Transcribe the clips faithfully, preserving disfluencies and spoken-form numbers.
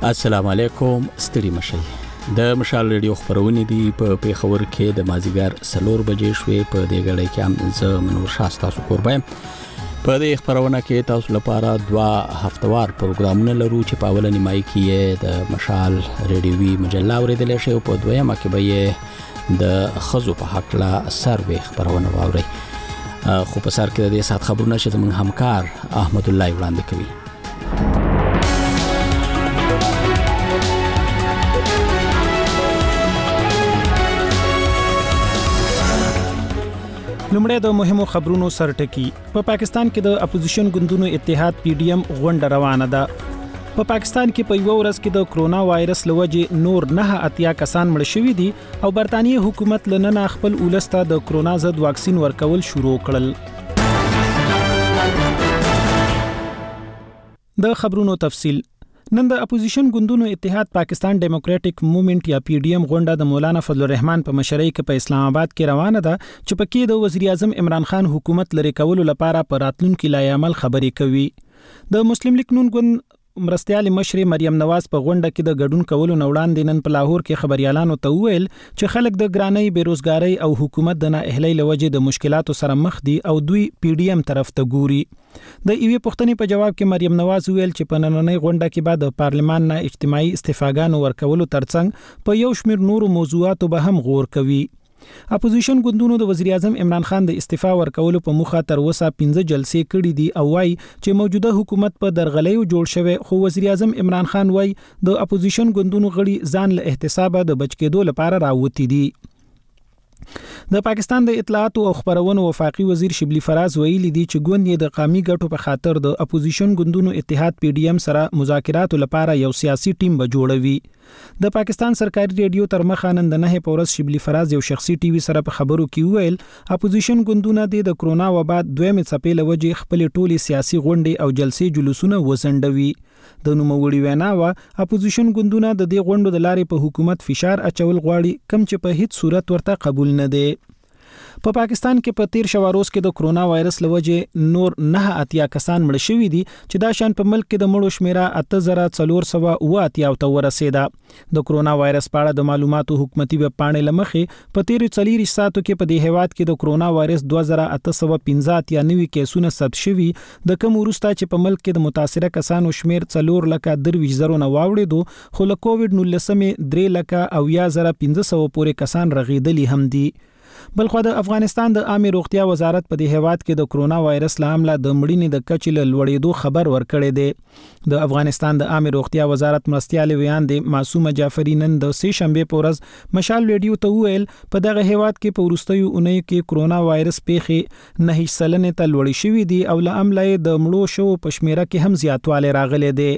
السلام علیکم، ستړي مشئ. د مشال ریډیو خبرونه دي په پیښور کې د مازیګر سلور بجې شوې. په دې غړې کې هم زه منور شاه تاسو قربان. په دې خبرونه کې تاسو لپاره دوا هفتوار پروګرامونه لرو چې په اول نیمای کې د مشال ریډیوي مجله اوریدل شي او په دویمه کې به د خزو په حق لا سروې خبرونه واوري. خو په سر کې د دې سات خبرونه چې زموږ همکار احمد الله وړاندې کوي. لومړی د مهمو خبرونو سرټکی. په پاکستان کې د اپوزیشن ګوندونو اتحاد پی ډی ایم غونډه روانه ده. په پاکستان کې په یو ورځ کې د کرونا وایرس لوجې نور نه اتیا کسان مړ شوي دي او برتانیې حکومت لنن خپل ولسته د کرونا ضد واکسین ورکول شروع کړل. د خبرونو تفصیل. نن د اپوزیشن ګوندونو اتحاد پاکستان ډیموکراټک موومېنټ یا پی ډی ایم غونډه د مولانا فضل الرحمن په مشرۍ کې په اسلام آباد کې روانه ده چې پکې د وزیر اعظم عمران خان حکومت لري کولو لپاره پر راتلونکي لای عمل خبرې کوي. د مسلم لیگ نون ګوند مرستيال مشر مریم نواز په غونډه کې د ګډون کولو نوړاندې نن په لاهور کې خبريالانو ته وویل چې خلک د ګرانۍ بیروزګاری او حکومت د نااهلۍ لوجې د مشکلاتو سره مخ دي او دوی پی ډی ایم طرف ته ګوري. د ایوې پښتنې په جواب کې مریم نواز ویل چې په نننۍ غونډه کې بعد د پارلمان نه اجتماعي استفاګانو ورکولو ترڅنګ په یو شمېر نورو موضوعاتو به هم غور کوي. اپوزیشن ګوندونو د وزیر اعظم عمران خان د استعفا ورکولو په مخه تر اوسه پنځه جلسې کړې دي او وايي چې موجوده حکومت په درغلیو جوړ شوی، خو وزیر اعظم عمران خان وايي د اپوزیشن ګوندونو غړي ځان له احتسابه د بچ کېدو لپاره راوتی دي. د پاکستان د اطلاعات او خبرونو وفاقي وزیر شبلی فراز ویلي دي چې ګوند یې د قومي ګټو په خاطر د اپوزیشن ګوندونو اتحاد پی ډی ایم سره مذاکرات لپاره یو سیاسي ټیم به جوړوي. د پاکستان سرکاري ریډیو تر مخه نن د نه پورس شبلی فراز یو شخصي ټي وي سره په خبرو کې ویل اپوزیشن ګوندونه د کرونا وبا دویمه څپې لوجې خپل ټولي سیاسي غونډې او جلسې جلوسونه وزندوي. د نوموړي وینا وا اپوزیشن ګوندونه د دې غونډو د لارې په حکومت فشار اچول غواړي کم چې په هیڅ صورت ورته قبول نه دي. په پاکستان کې په تیر شواروز کې د کرونا وایرس لوجې نور نه اتیا کسان مړ شوي دي چې دا شان په ملک کې د مړو شمیره اته زره څلور سوه اوه اتیا ته ورسېده. د کرونا وایرس په اړه د معلوماتو حکومتي ویب پاڼې لمخې په تیر څلور ساعتو کې په دې هیواد کې د کرونا وایرس دوه زره اته سوه پنځه اتیا نوي کیسونه ثبت شوي، د کوم وروسته چې په ملک کې د متاثره کسانو شمیر څلور لکه درویش زرو نه واوړېدو، خو له کووډ نولسمې درې لکه او یا زره پنځه سوه پورې کسان رغېدلي هم دي. بلخو د افغانستان د عامه روغتیا وزارت په دې هیواد کې د کرونا وایرس له امله د مړینې د کچې له لوړېدو خبر ورکړی دی. د افغانستان د عامه روغتیا وزارت مرستيال ویاندې معصومه جعفری نن د سه شنبه په ورځ مشال ریډیو ته ویل په دغه هیواد کې په وروستیو اونۍ کې کرونا وایرس پیښې نه سلنې ته لوړې شوې دي او له امله د مړو شو په شمیره کې هم زیاتوالی راغلی دی.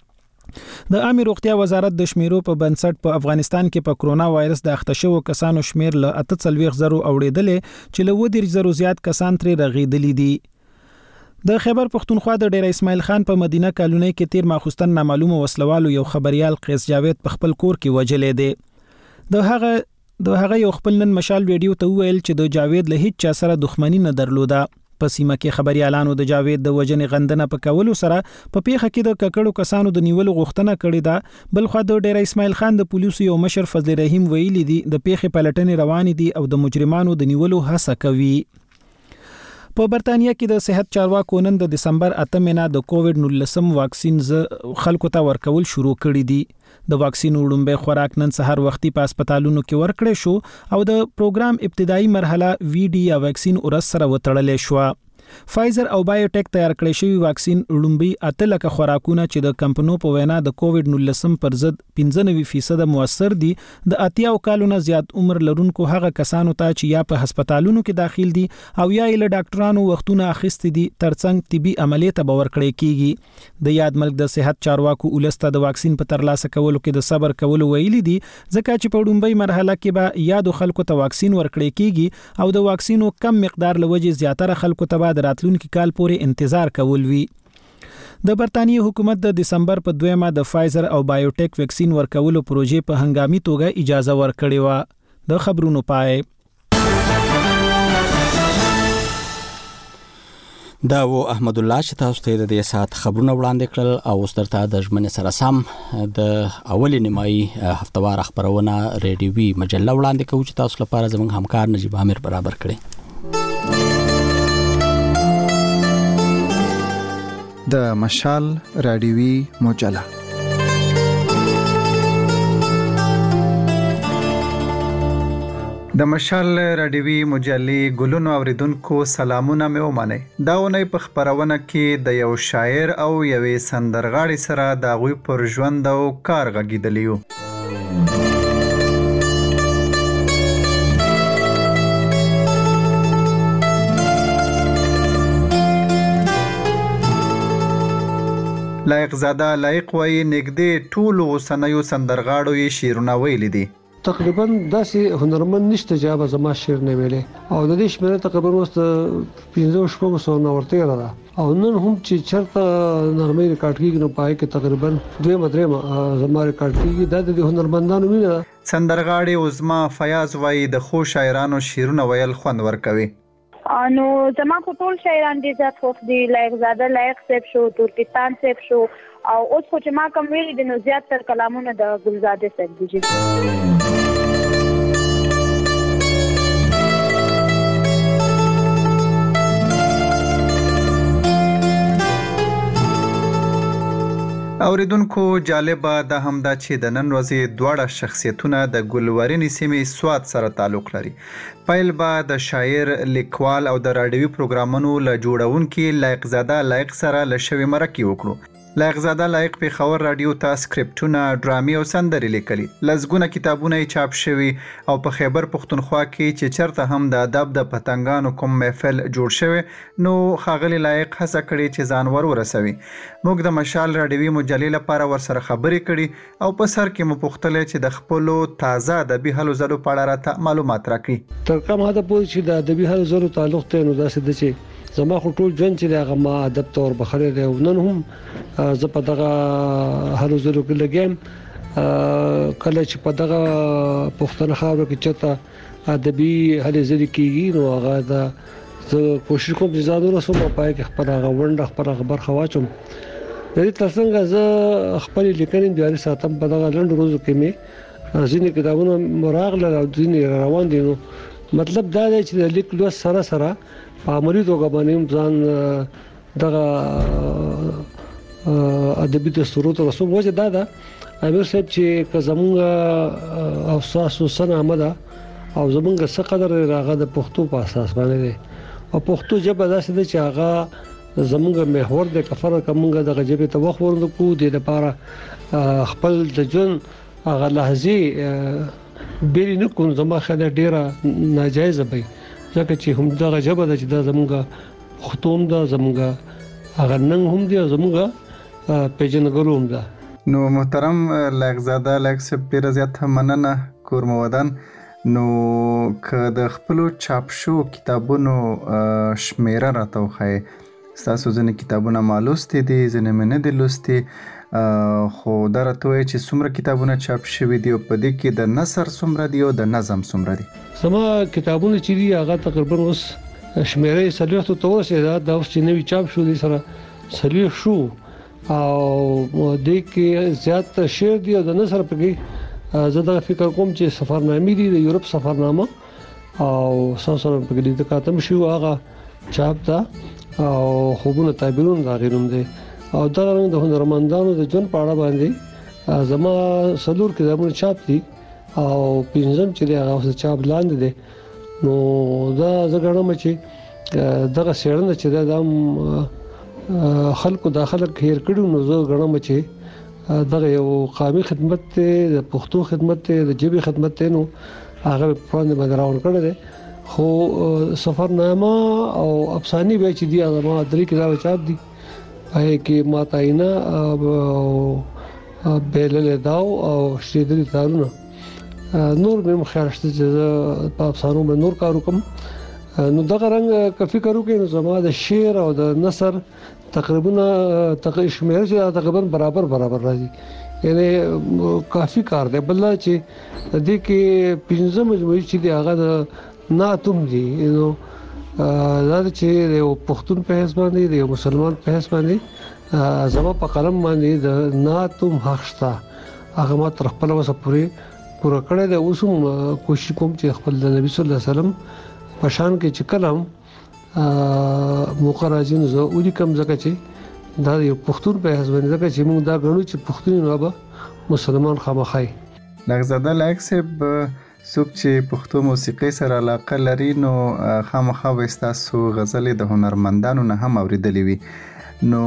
د عامه روغتیا وزارت د شمیرو په بنسټ په افغانستان کې په کرونا وایرس د اخته شوو کسانو شمیر له اته څلوېښت زرو اوړېدلې چې له اووه دېرش زرو زیات کسان ترې رغېدلي دي. د خیبر پښتونخوا د ډیر اسماعیل خان په مدینه کالونی کې تیر ماخوستن نامعلومه وسلوالو یو خبريال قیس جاوید په خپل کور کې وجلې دی. د هغه د هغه یو خپل نن مشال ریډیو ته ویل چې د جاوید له هیڅ چا سره دښمنی نه درلوده. په سیمه کې خبريالانو د جاوید د وجنې غندنه په کولو سره په پیښه کې د ککړو کسانو د نیولو غوښتنه کړې ده. بل خو د ډیر اسماعیل خان د پولیسو یو مشر فضل رحیم ویلي دي د پیښې پلټنې روانې دي او د مجرمانو د نیولو هڅه کوي. په برتانیې کې د صحت چارواکو نن د دسمبر اتمه نه د کووډ نولسم واکسین خلکو ته ورکول شروع کړی دي. د واکسین وړومبه خوراک نن سحر وختي په هسپتالونو کې ورکړې شو او د پروګرام ابتدایي مرحله وی ډي یا واکسین ورس سره وتړلې شو. فایزر او بایوټیک تیار کړی شوی واکسین وړومبي اته لکه خوراکونه چې د کمپنو په وینا د کووډ نولسم پر ضد پنځه نوي فیصد موثر دي د اتیا کالونو زیات عمر لرونکو هغه کسانو ته چې یا په هسپتالونو کې داخل دي او یا له ډاکټرانو وختونه اخیستي دي ترڅنګ طبي عملیات به ورکړې کیږي. د یاد ملک د صحت چارواکو ولسته د واکسین په ترلاسه کولو کې د صبر کولو ویلي دي ځکه چې په وړومبي مرحله کې به یادو خلکو ته واکسین ورکړې کیږي او د واکسینو کم مقدار لوجې زیاتره خلکو ته د راتلونکي کال پورې انتظار کول وی. د برتانیې حکومت د دسمبر په دویمه د فایزر او بایوټیک ویکسین ورکولو پروژې په هنګامي توګه اجازه ورکړې و. د خبرونو پای دا و احمد الله چې تاسو ته د دې سات خبرونه وړاندې کړل او اوس درته د ژمنې سره سم د اولي نیمایي هفتوار خبرونه ریډیوي مجله وړاندې کوي چې تاسو لپاره زموږ همکار نجیب عامر برابر کړي. د مشال رادیوي مجله د مشال رادیوي مجلې ګلونو اوریدونکو سلامونه مې ومنئ. دا ونې په خبرونه کې د یو شاعر او یوې سندرغاړي سره د غوي پر ژوند او کار غږیدلیو. لایق زاده لایق وای نګدې ټولو سنیو سندرغاړو یې شیرونه ویل دي. تقریبا داسې هنرمند نشته چې به زما شعر نه ویلې او د دې شمېره تقریبا وست پنځه شپږ سو نو ورته را او نن هم چې چرته نرمي ریکارډ کیږي نو پای کې تقریبا دوه مدرې زما ریکارډ کیږي د دې هنرمندانو وینه. سندرغاړي عظما فیاض وای د خو شاعرانو شعرونه ویل خوند ورکوي. انو زما کو ټول شاعران دي ذات خوف دي لایق زاده لایق سیب شو ترکستان سیب شو او اوس خو چې ما کوم ویلي دي نو زیات تر کلامونه د ګلزاده سیب دي. اوریدونکو جالبه د همدا چې د نن ورځې دواړه شخصیتونه د ګلورین سیمې سواد سره تعلق لري. پیل به د شاعر لیکوال او د رادیوي پروګرامونو له جوړونکي لایق زاده لایق سره له شوی مرکه وکړو. لایق زاده لایق په خبر رادیو ته سکرپټونه ډرامي او سندري لیکلي. لزګونه کتابونه چاپ شوي او په خیبر پښتونخوا کې چې چرته هم د ادب د پتنګانو کوم محفل جوړ شوی نو خاغلی لایق هڅه کړي چې ځان ور ورسوي. موږ د مشال رادیوي مجلې لپاره ورسره خبرې کړي او په سر کې مو پوښتنه چې د خپلو تازه ادبي هلو ځلو په اړه راته معلومات راکړي. تر کومه حد پورې چې د ادبي هلو ځلو تعلق ته نو داسې د چې زما خو ټول ژوند چې هغه ما ادب تور بخره دی او نن هم زه په دغه هلو ځلو کې لګیم. کله چې په دغه پښتون خاور کې چته ادبي هلو ځلې کېږي نو هغه دا زه کوشش کوم چې زادو رسوم په پای کې خپل هغه ونده خپل خبر خواچم. د دې ترڅنګ زه خپل لیکنې جاري ساتم. په دغه لنډ روزو کې مې ځینې کتابونه مراغله او ځینې روان دي. نو مطلب دا دی چې د لیک لوست سره سره په عملي توګه باندې ځان دغه ادبي دستور ته رسوم. وجه دا ده امیر صاحب چې که زمونږ او ساسو سنه آمده او زمونږ څه قدر راغه د پښتو په اساس باندې دی او پښتو ژبه داسې ده چې هغه زمونږ محور د کفر کومګه د غجبه ته وخت ورنکو د لپاره خپل د جون هغه لحظه بیرې نه کوم. زما خاله ډیره ناجایز وي ځکه چې هم دغه ژبه ده چې د زمونږ پښتون ده زمونږ هغه نن هم دی زمونږ پیژنګلو هم ده. نو محترم لایق زاده لایق سپ ډیر زیات مننه کورمودان. نو که د خپل چاپ شو کتابونو شمیره راته وخی تاسو ځنې کتابونه مالوستي دي ځنې مې نه دي لوستي خو دا راته وایي چې څومره کتابونه چاپ شوي دي او په دې کې د نثر څومره دي او د نظم څومره دي؟ زما کتابونه چې دي هغه تقریبا اوس شمیره څلوېښتو ته ورسېده. دا اوس چې نوي چاپ شو دي سره څلوېښت شو او دې کې زیات شعر دي او د نثر پکې زه دا فکر کوم چې سفرنامې دي د یورپ سفرنامه او ساسره پکې د کاتم شو هغه چاپ دا او خوبونه تعبیرونه دا غیروم دي او دا رنګ د هنرمندانو د جون پاړه باندې زما سلور کتابونه چاپ دي او پنځم چې هغه چاپ لاندې دي. نو دا زګړم چې دغه سیړنه چې د خلکو داخله خیر کړو نو زه غړم چې دغه یو قومي خدمت ته د پښتو خدمت ته د جبي خدمت ته نو هغه په باندې راوړل کړی دی. خو سفرنامه او افسانې به چې دی هغه ما درې کتاب چاپ دي پای کې ماتاینا او بیلل داو او شیدری تارونه نور به مخارشته چې په افسانو باندې نور کارو کوم. نو دغه رنګ کفي کارو کې نو زما د شعر او د نثر تقریبا تقریبا شمیره چې تقریبا برابر برابر راځي یعنی کافي کار دی. بل چې د دې کې پنځه مجموعي چې دی هغه د ناتوم دي نو دا چې یو پښتون په حساب باندې یو مسلمان په حساب باندې زما په قلم باندې د ناتم حق شته هغه ما تر خپل وسه پوری پوره کړی دی. اوس هم کوشش کوم چې خپل د نبی صلی الله علیه وسلم په شان کې چې کلم موقع راځي نو زه ودی کوم ځکه چې دا یو پښتون په حساب باندې ځکه چې موږ دا غنو چې پښتون نو به مسلمان خامخای لغزاده لایک سب څوک چې پښتو موسیقي سره علاقه لري نو خامخا به تاسو غزلې د هنرمندانو نه هم اوریدلې وي. نو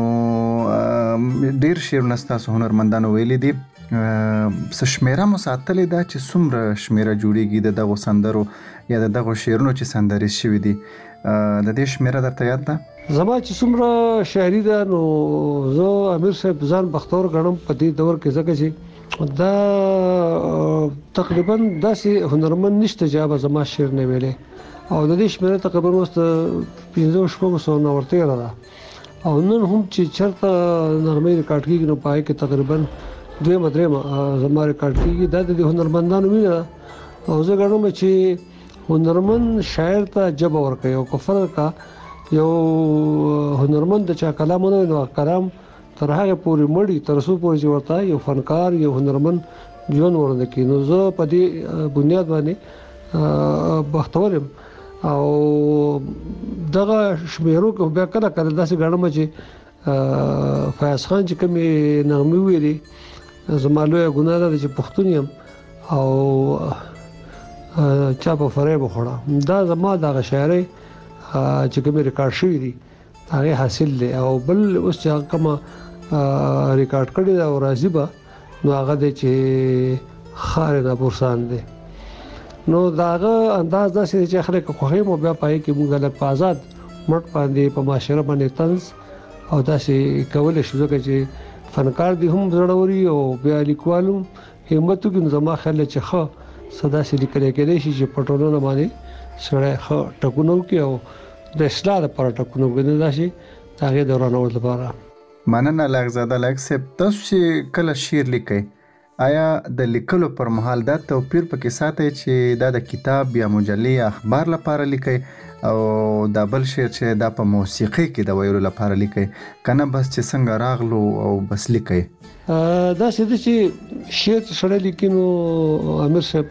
ډیر شعرونه تاسو هنرمندانو ویلي دي، څه شمیره مو ساتلې ده چې څومره شمیره جوړیږي د دغو سندرو یا د دغو شعرونو چې سندرې شوي دي؟ د دې شمیره درته یاد ده؟ زما چې څومره شاعري ده نو زه امیر صاحب ځان بختور ګڼم په دې دور کې ځکه چې دا تقریبا داسې هنرمند نشته چې به زما شعر نه ویلې او د دې شمیره تقریبا وست پنځه شپږ سو نو ورته را او نن هم چې چرته نغمه ریکارډ کیږي نو پای کې تقریبا دوه مدرې زما ریکارډ کیږي دا د هنرمندانو مینه او زه ګڼم چې هنرمند شاعر ته جبه ورکوي او کفر کا یو هنرمند چا کلامونه نو کلام تر هغه پورې مړی تر څو پورې چې ورته یو فنکار یو هنرمند ژوند ورنه کوي. نو زه په دې بنیاد باندې بختور او دغه شمیرو کې بیا کله کله داسې غړم چې فیاض خان چې کوم نغمه ویلي زمالو غنا ده چې پښتون يم او چا په فریب خوړه دا زما دغه شاعري چې کوم ریکارډ شوی دی هغه حاصل دی او بل اوس چې کوم ریکارډ کړی دا او راځي به نو هغه د چې خالد ابورسان دی. نو داغه انداز داسې چې خلک خوخه مو بیا پای کې موږ له آزاد مټ باندې په معاشره باندې طنز او داسې کول شو ځکه چې فنکار دي هم زړوري او بیا لیکوالو همت کوي زما خیال چې خو صدا سې لیکل کېدای شي چې پټولونه باندې سره خو ټکونو کې او د اصلاح لپاره ټکونو کې نه شي هغه دورانو لپاره. مننه لغزاده لایک سب تاسو چې کله شعر لیکئ آیا د لیکلو پر مهال دا توپیر پکې ساتي چې دا د کتاب یا مجلې یا اخبار لپاره لیکئ او دا بل شعر چې دا په موسیقي کې د ویلو لپاره لیکئ کنه بس چې څنګه راغلو او بس لیکئ؟ دا څه چې شعر سره لیکینو امیر صاحب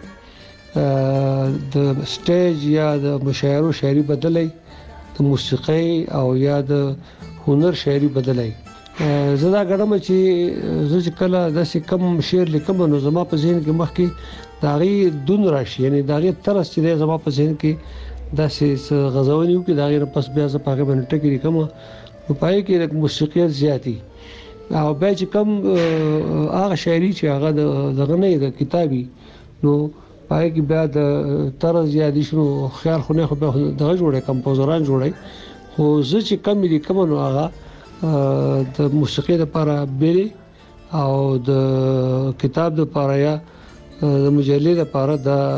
د سټیج یا د مشاعرو شاعري بدلای د موسیقي او یا د هنر شاعري بدلای. زه دا غواړم چې زه چې کله داسې کم شعر لیکم نو زما په ذهن کې مخکې داغي دون راشي یعنی داغي ترس چې زما په ذهن کې داسې غزونیو کې داغي پس بیا زه پاګه باندې ټکی لیکم نو پای کې د موسیقي زیاتی او بیا چې کم هغه شاعري چې هغه دغه نه د کتابي نو پای کې بیا د طرز زیاتی شنو خیال خونه خو به دغه جوړه کمپوزران جوړي خو زه چې کم لیکم نو هغه د موسیقي لپاره بیل او د کتاب لپاره یا د مجلې لپاره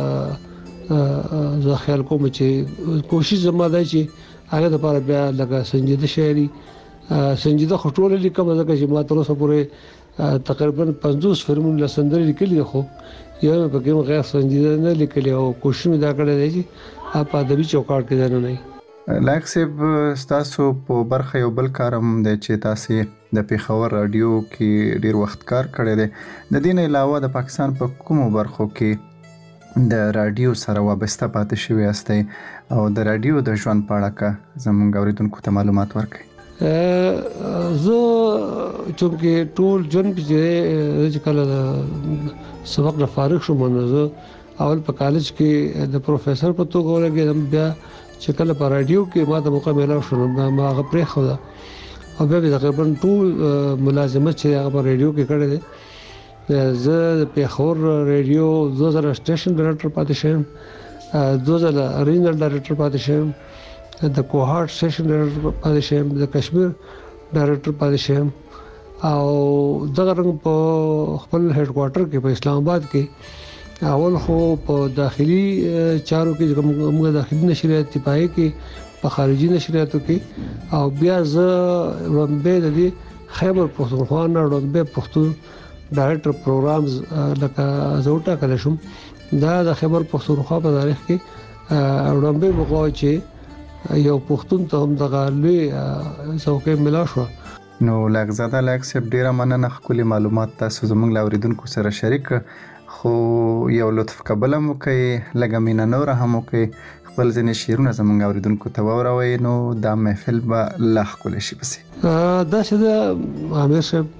د زه خیال کوم چې کوشش زما ده چې هغه لپاره بیا لکه سنجیده شاعري سنجیده خټول لیکم ځکه چې ما تر اوسه پورې تقریبا پنځوس فلمونه لسندري لیکلي خو یو په کوم غیر سنجیده نه لیکلي او کوشش مې دا کړی دی چې په ادبي چوکاټ کې نه نه لایک سب تاسو په برخه یو بل کارم دی چې تاسو د پیښور رادیو کې ډیر وخت کار کړی دی. د دې نه علاوه د پاکستان په کومو برخو کې د رادیو سره وابسته پاتې شوی یاستئ او د رادیو د ژوند په اړه کا زموږ اوریدونکو ته معلومات ورکړئ؟ زه چې ټول جون چې کله سبق نه فارغ شوم نو زه اول په کالج کې د پروفیسور په توګه ورګم بیا چې کله په رادیو کې ما ته موقع ملو شو ما هغه پرې خو دا او بیا تقریبا ټول ملازمت چې هغه په رادیو کې کړی دی. زه د پیښور رادیو دوه زره سټیشن ډایرکټر پاتې شوم، دوه زره ریجنل ډایرکټر پاتې شوم، د کوهارت سټیشن ډایرکټر پاتې شوم، د کشمیر ډایرکټر پاتې شوم او دغه رنګ په خپل هډ کوارټر کې په اسلام آباد کې اول خو په داخلي چارو کې موږ داخلي نشریات پای کې په خارجي نشریاتو کې او بیا زه رمبه د دې خیبر پختونخوا نه رمبه پښتون ډایرکټر پروګرامز لکه زوټا کله شم دا د خیبر پختونخوا په تاریخ کې رمبه وقوع چې یو پښتون ته هم دغه لوی څوکۍ ملا شو. نو لغزاده لکسب ډیره مننه خپل معلومات تاسو زموږ لاوریدونکو سره شریک خو یو لطف قبل مو کوي لګه مینا نور هم کوي خپل ځنې شیرونه زموږ اوریدونکو ته وروي نو دا محفل به لا خپل شي پسې دا چې د امیر صاحب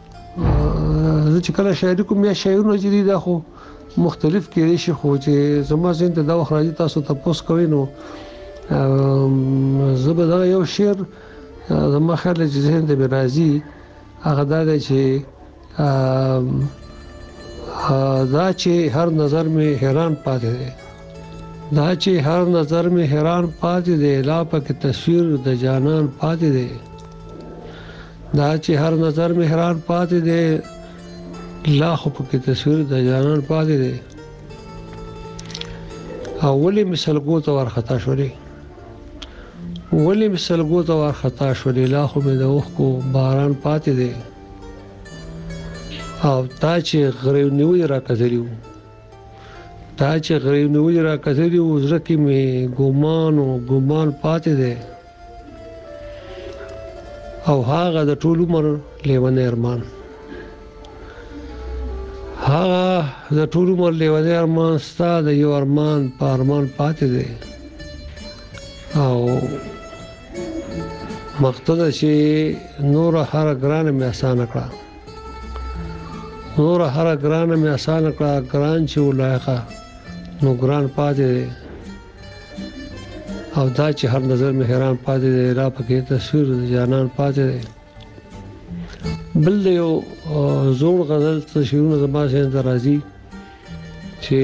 چې کله شاعري کوم یا شاعرونه چې دي دا خو مختلف کېږي شي خو چې زما زین ته دا وخت راځي تاسو تاسو کوي نو زبر دا یو شعر زما خیال چې ذهن ته راځي هغه دا دی چې دا چې هر نظر می حیران پاتې دی دا چې هر نظر می حیران پاتې دی لا پکې تصویر د جانان پاتې دی دا چې هر نظر می حیران پاتې دی لا خو پکې تصویر د جانان پاتې دی اولی مثالګو ته ورخطا شولې ولی مثالګو ته ورخطا شولې لا خو مې د وخت کو باران پاتې دی او تا چې غریب نیوی را کتلیو تا چې غریب نیوی را کتلیو زړه کې مې ګومان او ګومان پاتې دی او هغه د ټول عمر لیوانه ارمان هغه د ټول عمر لیوانه ارمان ستا د یو ارمان په ارمان پاتې دی او مقصد چې نور هر ګران مې آسان کړه نور هر ګران مې آسان کړه ګران چې ولایقه نو ګران پاتې دی او دا چې هر نظر مې حیران پاتې دی را پکې تصویر د جانان پاتې دی بل یو زوړ غزل څه شعرونه زما ذهن ته راځي چې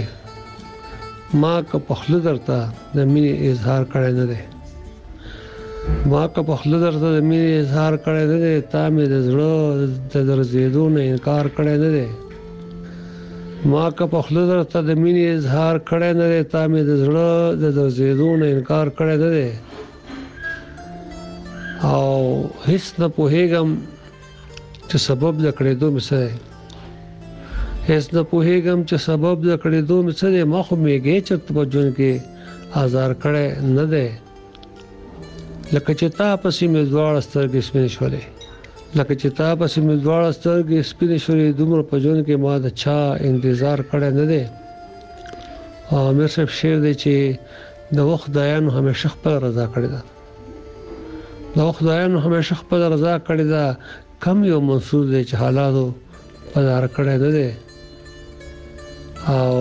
ما که پخله درته د مینې اظهار کړی نه دی ما که پخله درته د مینې اظهار کړی نه دی تا مې د زړه د درزېدو نه انکار کړی نه دی ما که پخله درته د مینې اظهار کړی نه دی تا مې د زړه د درزېدو نه انکار کړی نه دی او هیڅ نه پوهېږم چې سبب د کړېدو مې څه دی هیڅ نه پوهېږم چې سبب د کړېدو مې څه دی ما خو میږی چرته په ژوند کې آزار کړی نه دی لکه چې تا پسې مې دواړه سترګې سپینې شولې لکه چې تا پسې مې دواړه سترګې سپینې شولې دومره په ژوند کې ما د چا انتظار کړی نه دی او امیر صاحب شعر دی چې د وخت خدایانو همیشه خپل رضا کړې ده د وخت خدایانو همیشه خپل رضا کړې ده کم یو منصور دی چې حالاتو پدار کړی نه دی او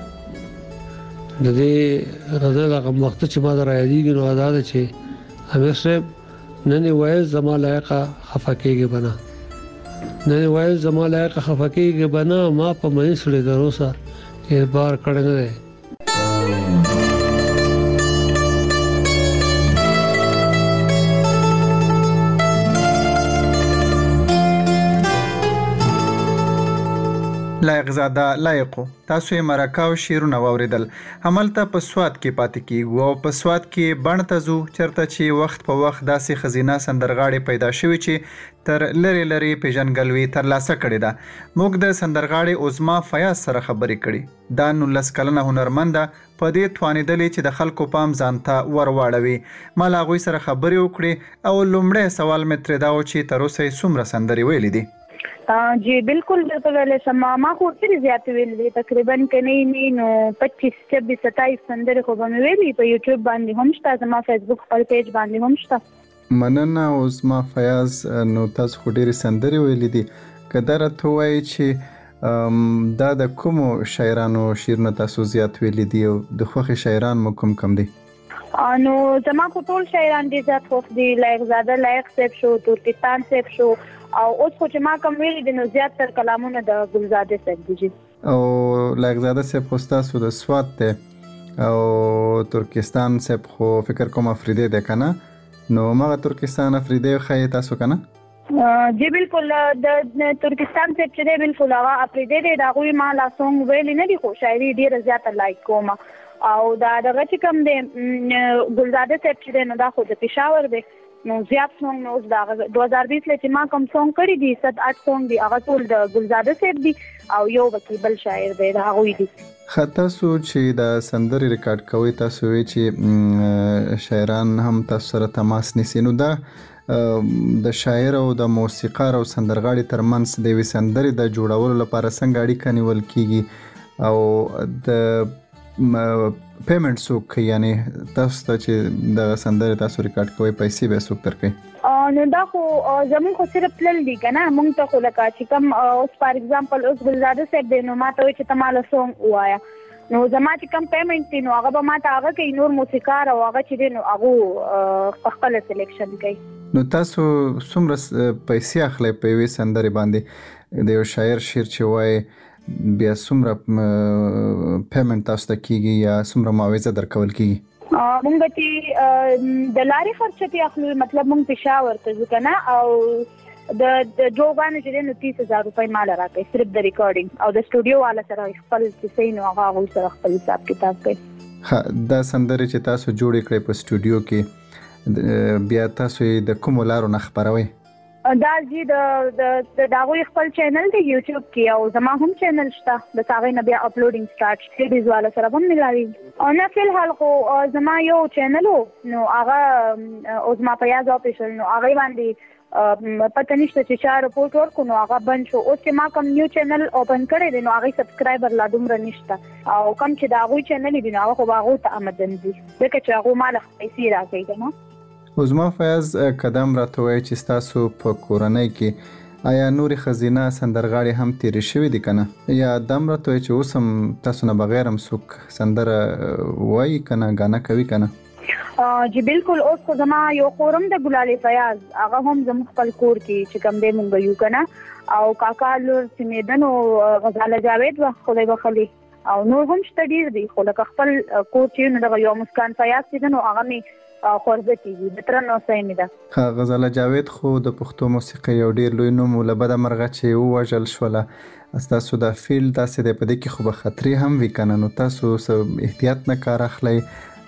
د دې غزل هغه وخت چې ما درایدي نو آزاد چې امیر صاحب نن وایي زما لایقه خفقېږي بنا نن وایي زما لایقه خفقېږي بنا ما په منځ سره دروسه اعتبار کړی نه دی لایق زاده لایقو تاسو یې مرکه او شعرونه واوریدل هملته په سواد کې پاتې کیږو او په سواد کې بڼ ته ځو چرته چې وخت په وخت داسې خزینه سندرغاړي پیدا شوي چې تر لری لری پیژنګلوي ترلاسه کړې ده موږ د سندرغاړي عظما فیاض سره خبرې کړې دا نولس کلنه هنرمنده په دې توانېدلې چې د خلکو پام ځانته ورواړوي ما له هغوی سره خبرې وکړې او لومړی سوال مې ترې دا و چې تر اوسه یې څومره سندرې ویلې دي जी बिल्कुल बिल्कुल समा मां को ډېر زیات ویلې تقریبا کني نو पच्चीस छब्बीस सत्ताईस سندره خو به ویلې په یوټیوب باندې هم شته زما فیسبوک خپل پیج باندې هم شته مننه اوس ما فیاض نو تاسو خو ډېر سندره ویلې دي کدار ته وایي چې دا د کوم شاعرانو شعرونه تاسو زیات ویلې دي او د خوخي شاعران مو کوم کم دي نو زما خو ټول شاعران دي زیات خوف دي لایق زاده لایق صاحب شو ترکستان صاحب شو او اوس خو چې ما کوم ویلي دي نو زیات تر کلامونه د ګلزاده صاحب دي او لایق زاده صاحب خو تاسو د سواد ته او ترکستان صاحب خو فکر کوم افریدي ده کنه نو ما ترکستان افریدي خو تاسو کنه جی بالکل د ترکستان صاحب چې دی بالکل هغه افریدي دی دا غوي ما لا سونګ ویلي نه دي خو شاعري ډیره زیاته لایک کوم او دا دغه چې کوم دی ګلزاده صاحب چې دی نو دا خو د پېښور دی نو زیات سونګ نو دا دوه هزار بیس لته ما کوم سونګ کړی دي سات اټ سونګ دي هغه ټول د ګلزاده صاحب دي او یو وکیل بل شاعر دی دا هغه دي. خاطر سو چې د سندري ریکارډ کوي تاسو وی چې شاعران هم تاسو سره تماس نیسي نو دا د شاعر او د موسیقار او سندرغاړي ترمنځ د وی سندري د جوړولو لپاره څنګه اړیکه نیول کیږي او د پیمنٹ سوک یعنی تاسو ته چې د سندري تاسو ریکارډ کوي پیسې به سوک درکې نو دا خو زمون خو صرف پلل دي کنه مونږ ته خو لکه چې کوم اوس فار ایگزامپل اوس ګلزاده صاحب دی نو ماته چې تماله سونګ وایا نو زما چې کوم پیمنٹ دی نو هغه به ماته هغه کوي نور موسیقار او هغه چې دی نو هغه خپل سلیکشن کوي. نو تاسو څومره پیسې اخلي په وی سندري باندې د یو شاعر شعر چې وای بیا څومره پیمنٹ تاسو ته کیږي یا څومره معاوضه درکول کیږي؟ مونږ چې د لارې خرچه تی اخلو مطلب مونږ پېښور ته ځو کنه او د د جوګانو چې نو تیس هزار روپۍ مال راکړي صرف د ریکارډینګ او د سټوډیو والا سره خپل کیسې نو هغه سره خپل حساب کتاب کوي. ها دا سندري چې تاسو جوړ کړئ په سټوډیو کې بیا تاسو د کوم لارو نه خبروي؟ دا جی د د داوی خپل چینل دی یوټیوب کې او زما هم چینل شته د هغه نه بیا اپلوډینګ سٹارټ شي د ویډیو سره هم ملایي او نه فل حال خو زما یو چینل نو هغه او زما پیاز افیشل نو هغه باندې پته نشته چې چا رپورټ ورکو نو هغه بند شو اوس چې ما کوم نیو چینل اوپن کړی دی نو هغه سبسکرایبر لا دومره نشته او کوم چې دا غوي چینل دی نو هغه خو هغه ته آمدن دي ځکه چې هغه مال پیسې راځي کنه. وزما فیاض قدم راتوي چې تاسو په کورنۍ کې آیا نوري خزینه سندرغاړي هم تیری شوی دي کنه یا دم راتوي چې اوسم تاسو نه بغیر هم څوک سندره وای کنه غانا کوي کنه؟ جی بالکل اوس خو زما یو خورم د ګلالي فیاض هغه هم زم خپل کور کې چې کوم دې مونږ یو کنه او کاکا لور سمیدن او غزاله جاوید و خدای بخلی او نور هم شته ډیر دي خو لکه خپل کور چې نو د یو مسکان فیاض چې نو هغه می خورځه کیږي د تر نو سېمه ده. ها غزاله جاوید خو د پښتو موسیقي یو ډیر لوی نوم ولبد مرغه چې وژل شوله تاسو د فیلډ داسې د پدې کې خو به خطرې هم وکنه نو تاسو احتیاط نه کار اخلي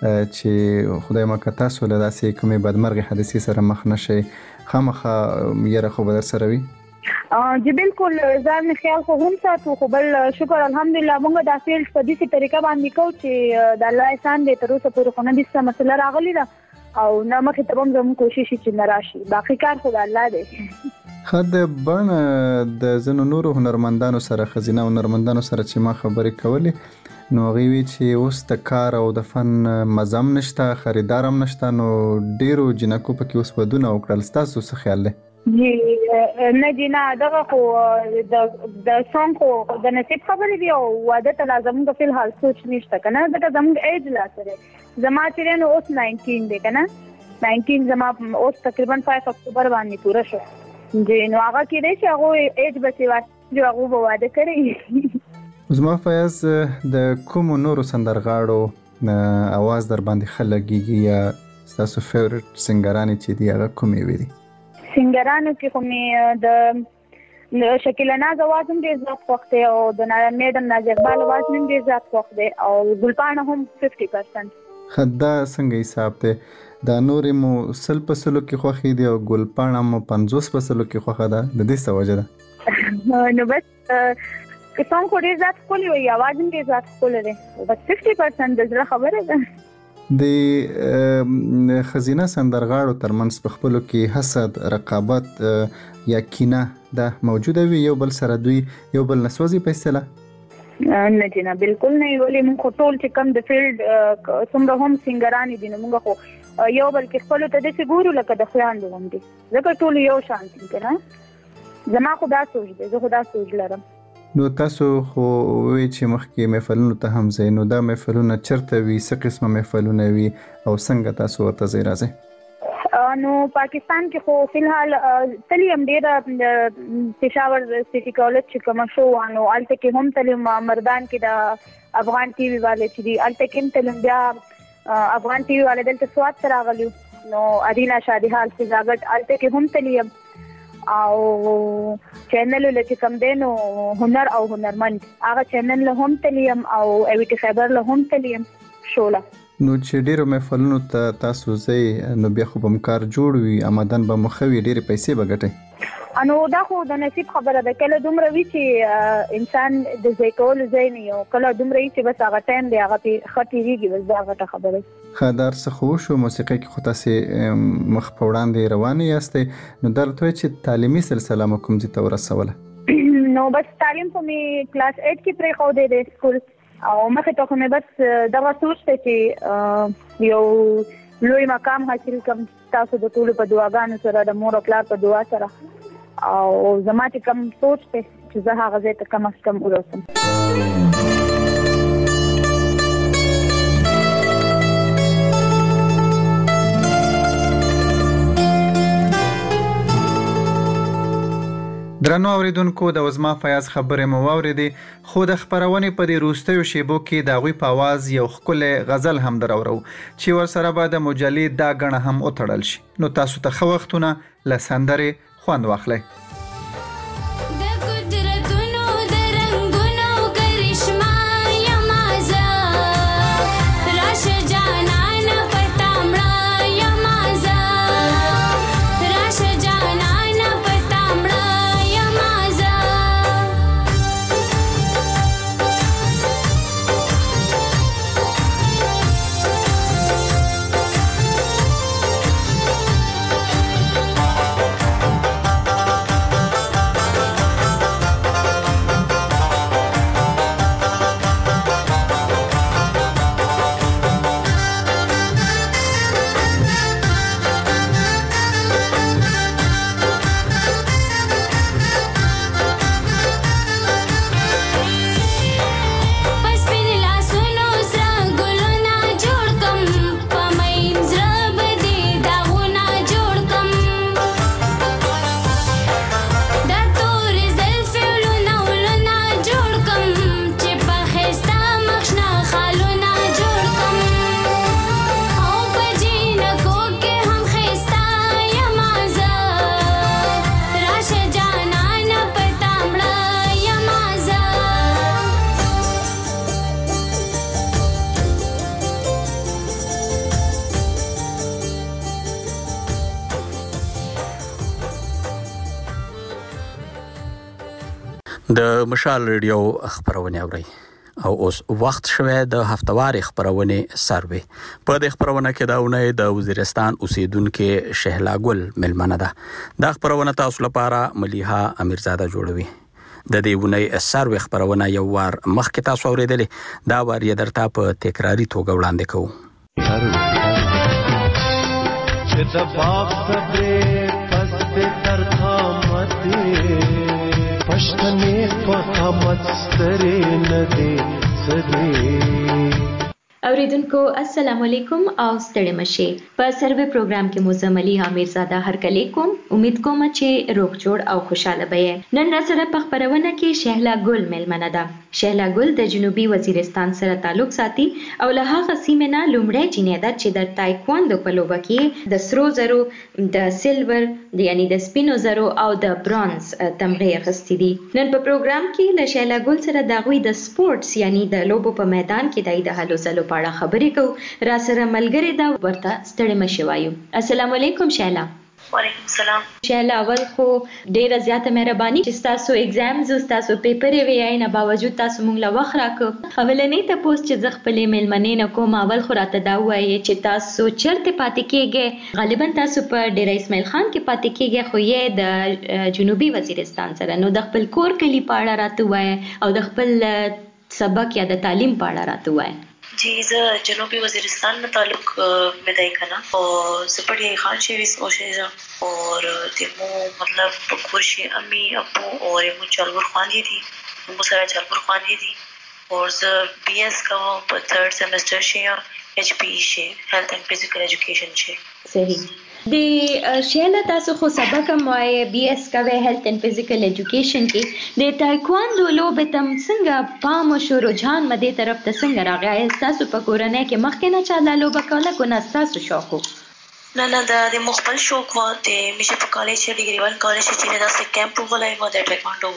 چې خدای مکه تاسو له داسې کومې بدمرغي حادثې سره مخ نشئ خامخا یره خو به در سره وي؟ جی بالکل ځان خیال خو هم ساتو خو بل شکر الحمدلله موږ د فیلډ په دې طریقه باندې کوو چې د الله احسان دې تر اوسه پورې خو نه دې څه مسله راغلی ده او نه مخې ته هم زموږ کوشش چې نه راشي باقي کار خو د الله دی. خد بڼه د زنو نورو هنرمندانو سره خزینه هنرمندانو سره چې ما خبرې کولې نو هغوی وی چې اوس د کار او د فن مزم نشته خریدار هم نشته نو ډیرو جنکو پکې اوس ودونه وکړل ستاسو څه خیال دی؟ جی نه جی نه دغه خو د د سونګ خو د نصیب خبرې دی او واده ته لازم د فل حال سوچ نشته کنه ځکه زموږ ایج لا سره زما چې نو اوس ناینټین دی کنه ناینټین زما اوس تقریبا پنځه اکتوبر باندې پوره شو جی نو هغه کې دی چې هغه ایج بچي واسه جو هغه واده کړی. زما فیاض د کوم نورو سندرغاړو اواز در باندې خلګيږي یا تاسو فیورټ سنگرانی چې دی هغه کومې وي؟ سنگرانو کې خو مې د شکیلا ناز आवाज هم ډیر زیات خوښ دی او د میډم ناز اقبال आवाज هم ډیر زیات خوښ دی او ګلپاڼه هم پنځه پرسنټ. خدا څنګه حساب ته دا نورې مو سل په سلو کې خوښې دي او ګلپاڼه مو پنځوس په سلو کې خوښه ده د دې څه وجه ده؟ نو بس کسان خو ډیر زیات ښکلي وي आवाज هم ډیر زیات ښکلی دی بس پنځه پرسنټ د زړه خبره ده. د خزینه سندرغاړو ترمنځ په خپلو کې حسد رقابت یا کینه دا موجوده وي یو بل سره دوی یو بل نسوځي په اصطلاح؟ نه جنا بالکل نه ولې موږ ټول چې کم د فیلډ څومره هم سنگرانی دي نو موږ خو یو بل کې خپل ته د ګورو لکه د خوياندو هم دي ځکه ټول یو شان دي کنه زما خو دا سوچ دی زه خو دا سوچ لرم. نو تاسو خو وی چې مخکې محفلونو ته هم ځئ نو دا محفلونه چرته وي څه قسمه محفلونه وي او څنګه تاسو ورته ځئ راځئ؟ نو پاکستان کې خو فلحال تلی هم ډېره پېښور سټي کالج چې کومه شو نو هلته کې هم تلم مردان کې د افغان ټي وي والے چې دي هلته کې هم تلم بیا افغان ټي وي والے دلته سوات ته راغلي نو ارینا شادیحال فضاګټ هلته کې هم تلیم او چینل له چې کوم دی نو هنر او هنرمند هغه چینل له هم تلیم او ایویټي خیبر له هم تلیم شوله نو چې ډیرو محفلونو ته تاسو ځئ نو بیا خو به کار جوړ وي آمدن به مو ښه وي ډیرې پیسې به ګټئ انو دا خو د نصیب خبره ده کله دومره وی چې انسان د ځای کولو ځای نه یو کله دومره وی چې بس هغه ټایم دی هغه په خطرېږي بس دا غټه خبره خدار څه خو شو موسیقي کې خو تاسو مخ په وړاندې روانې یاستئ نو درته چې تعلیمي سلسله مو کوم ځای ته ورسوله نو بس تعلیم په می کلاس اټ کې پرې خو دی د سکول او مخه ته مې بس دا سوچ ته چې یو لوی مقام حاصل کوم تاسو د ټول په دعاګانو سره د مور او پلار په دعا سره او زما چې کوم سوچ ته چې زه هغه ځای ته کم از کم ورسم درنو اوریدونکو د وزما فیاض خبرې مو واورېدې خو د خبرونې په دې وروستیو شیبو کې د هغوی په اواز یو ښکلی غزل هم دراورو چې ورسره به د مجلې دا ګڼه هم وتړل شي نو تاسو ته ښه وختونه له سندرې خوند واخلئ د مشال ریډیو خبرونه اوري او اوس وخت شوه د هفتواري خبرونه سروي په د خبرونه کې داونه د وزیرستان اوسیدونکو شهلا ګل ملمنه ده د خبرونه تاسو لپاره مليحه امیرزاده جوړوي د دې ونې سروي خبرونه یو وار مخکې تاسو اوریدلې دا وار یې درته په تکراری توګه وړاندې کوو چې د باغ صبرې پس تر خامتي پښتنې په قامت سترې نه دي سدي اوریدونکو السلام علیکم او ستړي مشه په سروي پروګرام کې مزملی امیرزاده هر کلی کوم امید کوم چې روغ جوړ او خوشاله به نن را سره په خبرونه کې شهلا ګل ملمنه ده شهلا ګل د جنوبي وزیرستان سره تعلق ساتي او له هغه سیمه نه لومړی جینۍ ده چې د تایکواندو په لوبه کې د سرو زرو د سیلور یعنی د سپینو زرو او د برونز تمغه اخیستې دي نن په پروګرام کې له شهلا ګل سره د غوي د سپورتس یعنی د لوبو په میدان کې د هلو زلو پاړه خبرې کو را سره ملګری دا ورته ستړي مشه وایو السلام علیکم شهلا وعلیکم السلام شهلا اول خو ډیره زیاته مهرباني چې تاسو ایگزامز او تاسو پیپرې وی نه باوجود تاسو مونږ لا وخت راکو اولنې ته پوسټ چې زغ په میلمنې نه کوم اول خو راته دا وایي چې تاسو چرته پاتې کېږئ غالبا تاسو په ډیر اسماعیل خان کې پاتې کېږئ خو یې د جنوبي وزیرستان سره نو د خپل کور کلی پاړه راته وایي او د خپل سبق یا د تعلیم پاړه راته وایي जी ज़ जनूबी वज़ीरिस्तान में ताल्लुक मिदाई करना और ज़पड़ी खान शेविस ओशेजा और तिमो मतलब खुशी अम्मी अब्बू और इमो चालवर खान ही थी इमो सारा चालवर खान ही थी और ज़ बीएस का वो थर्ड सेमेस्टर शे एचपी शे हेल्थ एंड फिजिकल एजुकेशन शे सही د شهلا تاسو خو سبق موای بي اس کوي هیلث اند فزیکل ایجوکیشن کې د تایکواندو لوبه تم څنګه پام شو رجحان مده طرف ته څنګه راغی تاسو په کورنۍ کې مخکې نه چا د لوبه کوله کو نه تاسو شوق نه نه د مخبل شوق و د مشه په کالج ډیګری ون کالج چې نه داسې کیمپ وغلای و د تایکواندو ولا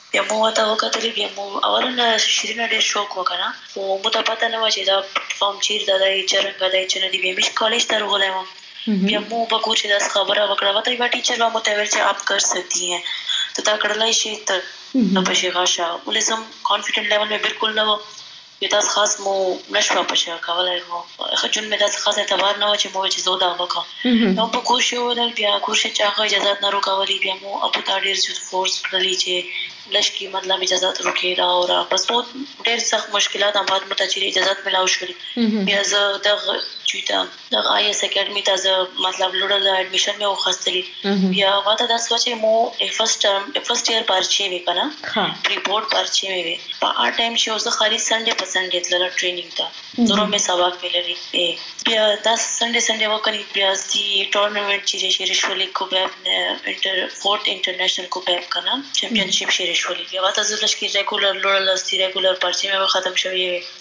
بیا مو ته وکړل بیا مو اولنه شیرینه ډېر شوق وکړه او مو ته پته نه و چې دا فارم چیرته دی چرنګ دی چې نه دی بیا مې کالج ته راغلی وم بیا مو په کوچ داس خبره وکړه وته یو ټیچر مو ته ویل چې آپ کر سکتی ہیں تو تا کړلای شي ته په شي غاښه ولزم کانفیډنٹ لیول مې بالکل نه و یو تاسو خاص مو نشو په شي کولای وو خجون مې تاسو خاصه اعتبار نه و چې مو چې زودا وکړه نو په کوشش ودل بیا کوشش چاغه اجازه نه روکاولي بیا مو ابو تاډیر جو فورس کړلی چې لشکی مطلب اجازه روکې را او را بس بہت ډېر سخت مشکلات هم بعد متچری اجازه ملاو شول بیا زه د چوتا د آی اس اکیډمي ته زه مطلب لوړل اډمیشن مې وخستلی بیا واته د سوچې مو فرست ټرم فرست ایئر پارچې وکنه ریپورت پارچې وې په ا ټایم چې زه خالي سنډے په سنډے تل ټریننګ ته زه مې سبق ویلې بیا د سنډے سنډے وکړې بیا سي ټورنمنت چې شریشولې کو به انټر فورت انټرنیشنل کو به کنه چمپionship شریشولې بیا واته زه لشکې ریګولر لوړل سي ریګولر پارچې مې ختم شوې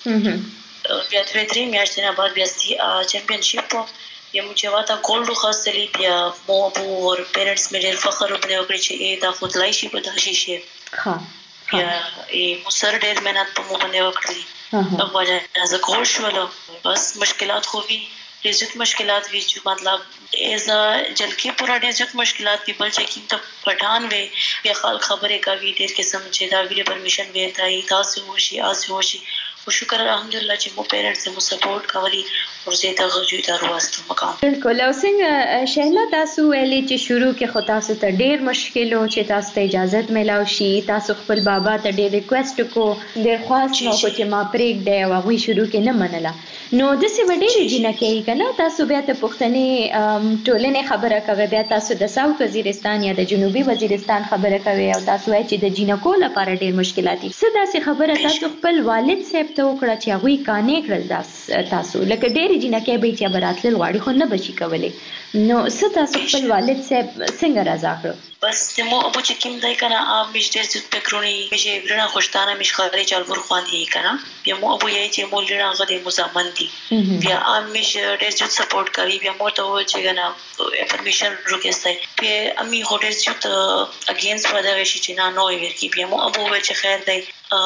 بیا دوه درې میاشتې نه بعد بیا سي چمپionship بیا مو چې واته ګولډ خاصلې بیا مو او پیرنټس مې ډېر فخر وکړي چې دا خود لای شي په داسې شي ها بیا یې مو سر ډېر مهنت په مو باندې وکړي او وجه زه کول شولو بس مشکلات خو وي ډېر زیات مشکلات وي چې مطلب ایزا جلکی پورا ډېر زیات مشکلات دي بل چې کیم ته پټان وي بیا خلک خبرې کوي ډېر قسم چې دا ویډیو پرمیشن وي تای تاسو وشي آسو وشي او شکر الحمدلله چې مو پیرنټس مو سپورټ کوي او زه ته غوښتل درو واستم مقام بالکل او څنګه شهلا تاسو ویلې چې شروع کې خو تاسو ته ډېر مشکل او چې تاسو ته اجازه ملاو شي تاسو خپل بابا ته ډېر ریکوست کو ډېر خواست نو کو چې ما پریک دی او هغه شروع کې نه منله نو د څه وړې جنکه یې کنه تاسو بیا ته پښتني ټولنې خبره کوي بیا تاسو د ساوث وزیرستان یا د جنوبي وزیرستان خبره کوي او تاسو وایي چې د جنکو لپاره ډېر مشکلات دي څه داسې خبره تاسو خپل والد صاحب ته وکړه چې هغه کانې کړل تاسو لکه ډېر جنکه به چې براتل غواړي خو نه بچی کولای نو څه تاسو خپل والد صاحب څنګه راضا کړو بس مو ابو چې کوم دای کنه اب مش ډېر څه پکرونی مش ورنه خوشتانه مش خبرې چالور خوان دی کنه بیا مو ابو یې چې مول ډېر هغه د مزامن دي بیا ام مش ډېر څه سپورټ کوي بیا مو ته و چې کنه انفارمیشن روکېستای بیا امي هوټل چې اگینست ودا وشي چې نه نو ورکی بیا مو ابو و چې خیر دی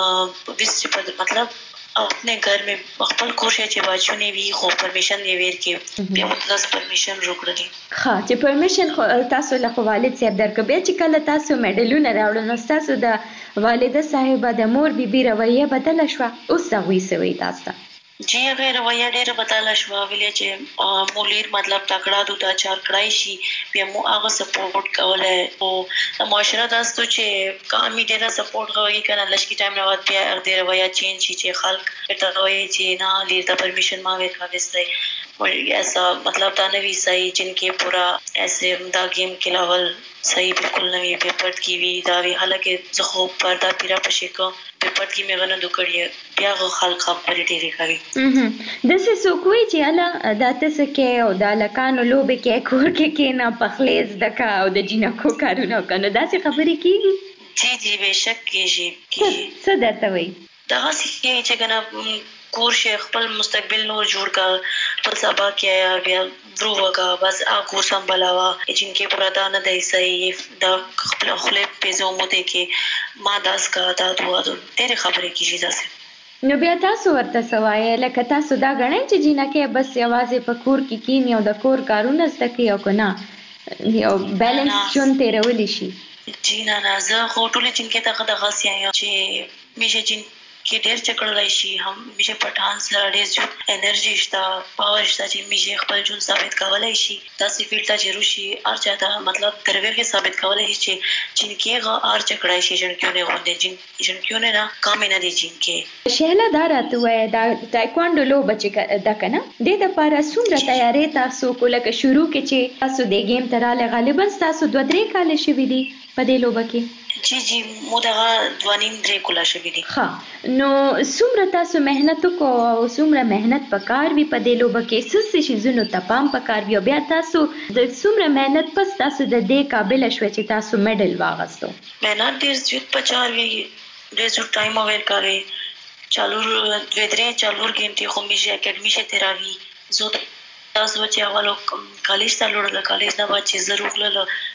ویس په مطلب اپنے گھر میں خپل کوشش چې باچونه وی خو پرمیشن یې ورکې بیا مطلب پرمیشن روکړي ها چې پرمیشن خو تاسو له والد صاحب درکو بیا چې کله تاسو میډلونه راوړل نو تاسو د والده صاحبہ د مور بیبي رویه بدل شو اوس هغه سوي تاسو جی غیر رویه ډېر بدل شو ویلې چې مولیر مطلب تکړه دوه چار کړای شي بیا مو هغه سپورټ کوله او معاشره تاسو چې کامي ډېر سپورټ کوي کنه لشکې ټایم نه وات بیا ډېر رویه چینج شي چې خلک ته وایي چې نه لیر ته پرمیشن ما ورکړه وستای और ऐसा मतलब था नवी सही जिनके पूरा ऐसे दा गेम के लेवल सही बिल्कुल नवी पेपर की भी दावी हालांकि जखो पर्दा पिरा पशेको पेपर की मेगन दुकड़िए بیا خلک خبرې ډېرې کوي د څه سو کوی چې الا داته سکه او د لکانو لوبه کې کور کې کې نه پخلیز دکا او د جنکو کارونه کنه داسې خبرې کیږي جی جی بهشک کیږي کیږي څه درته وای دا څه چې کنه کور شیخ خپل مستقبل نور جوړ کا پر سبا کیا بیا ورو وکا بس ا کور سنبلاوا جنکه پرادا نه دی صحیح دا خپل خپل پیزو مو ته کې ما داس کا تا دوا ډېر خبرې کیږي ځکه نو بیا تاسو ورته سوای لکه تاسو دا غنئ چې جنکه بس یوازې په کور کې کینی او د کور کارونه زده او کنه یو بیلانس چون تیرول شي جی نه نه زه هوټل جنکه ته د غاسیا چې میشه جن کې ډېر چکړلای شي هم میشه پټان سره ډېر جو انرژي شته پاور شته چې میشه خپل جون ثابت کولای شي تاسو فیلټا جوړ شي ارچا ته مطلب ترور کې ثابت کولای شي چې جنکه غا ار چکړای شي جنکه نه غوندې جن جنکه نه نه کام نه دي جنکه شهلا دارات وای دا تایکوانډو لو بچ دا کنه د د لپاره څومره تیاری تاسو کوله که شروع کې چې تاسو د گیم تراله غالبا تاسو دوه درې کال شوي دي په دې لوبه کې جی جی مودغه دوانیم درې کولا شوی دي ها نو څومره تاسو مهنت کو او څومره مهنت پکار وی په دې لوبه کې څه شي زونو ته پام پکار وی بیا تاسو د څومره مهنت پس تاسو د دې قابل شوي چې تاسو میډل واغستو مهنت ډیر زیات پچار وی ډیر زیات ټایم اوور کوي چالو ودرې چالو ګنټي خو میشه اکیډمي شه تراوی زو تاسو چې اولو کالج ته لوړل کالج نه واچې ضرور له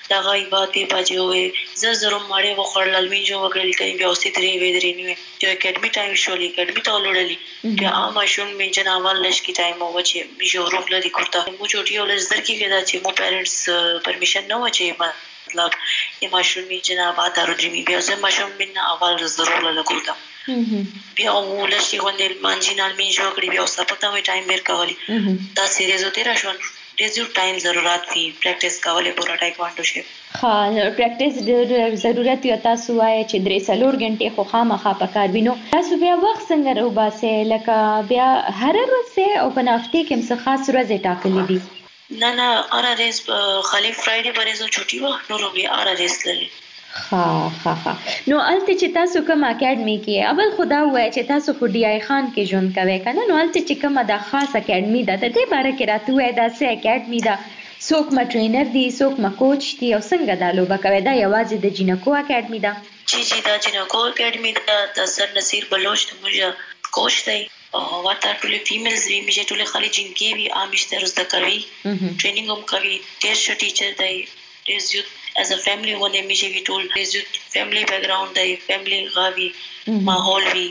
دا غي باندې باجوي زه زرو ماړې وخړل المیجو وګړي کوي بیا اوسې درې وې درې نیو چې اکیډمي ټایم شولې اکیډمي ته ولړلې چې عام شون من جناوال لش کی ټایم او چې میجو روغ لري کوړه مو چوټي ولز در کې کېدا چې مو پیرنټس پرمیشن نه و چې مطلب یې ماشوم می جناب ادارو درې بیا زه ماشوم من اول ضرور لګوتا بیا ولش کې غونډل مانجینال میجو کړی بیا اوسه پته وې ټایم بیر کاولي دا سیریز وته را شون ډېر ټایم ضرورت وی پریکټیس کولای پورا ټایکوانډو شي ها پریکټیس ډېر ضرورت یو تاسو وایي چې درې څلور غنټې خو خامخا پکار وینو تاسو بیا وخت څنګه روباسه لکه بیا هر ورځ او په هفته کې څه خاص ورځ ټاکلې دي نه نه اره ریس خالی فرایډے باندې زو چھٹی و نو روبي اره ریس لري ها ها ها نو الته چې تاسو کوم اکیډمي کې اول خدا وای چې تاسو خو ډی آی خان کې جون کوي کنه نو الته چې کومه د خاص اکیډمي ده ته دې باره کې راته وای دا سه اکیډمي ده څوک ما ټرینر دی څوک ما کوچ دی او څنګه دا لوبه کوي دا یوازې د جنکو اکیډمي ده جی جی دا جنکو اکیډمي ده د سر نصیر بلوچ ته موږ کوچ دی او واته ټول فیمیلز وی مې ټول خالي جنکی وی عامشته روز د کوي ټریننګ هم کوي ډېر ښه ټیچر دی is youth as a family one me je told is youth family background دی family غاوي ماحول وی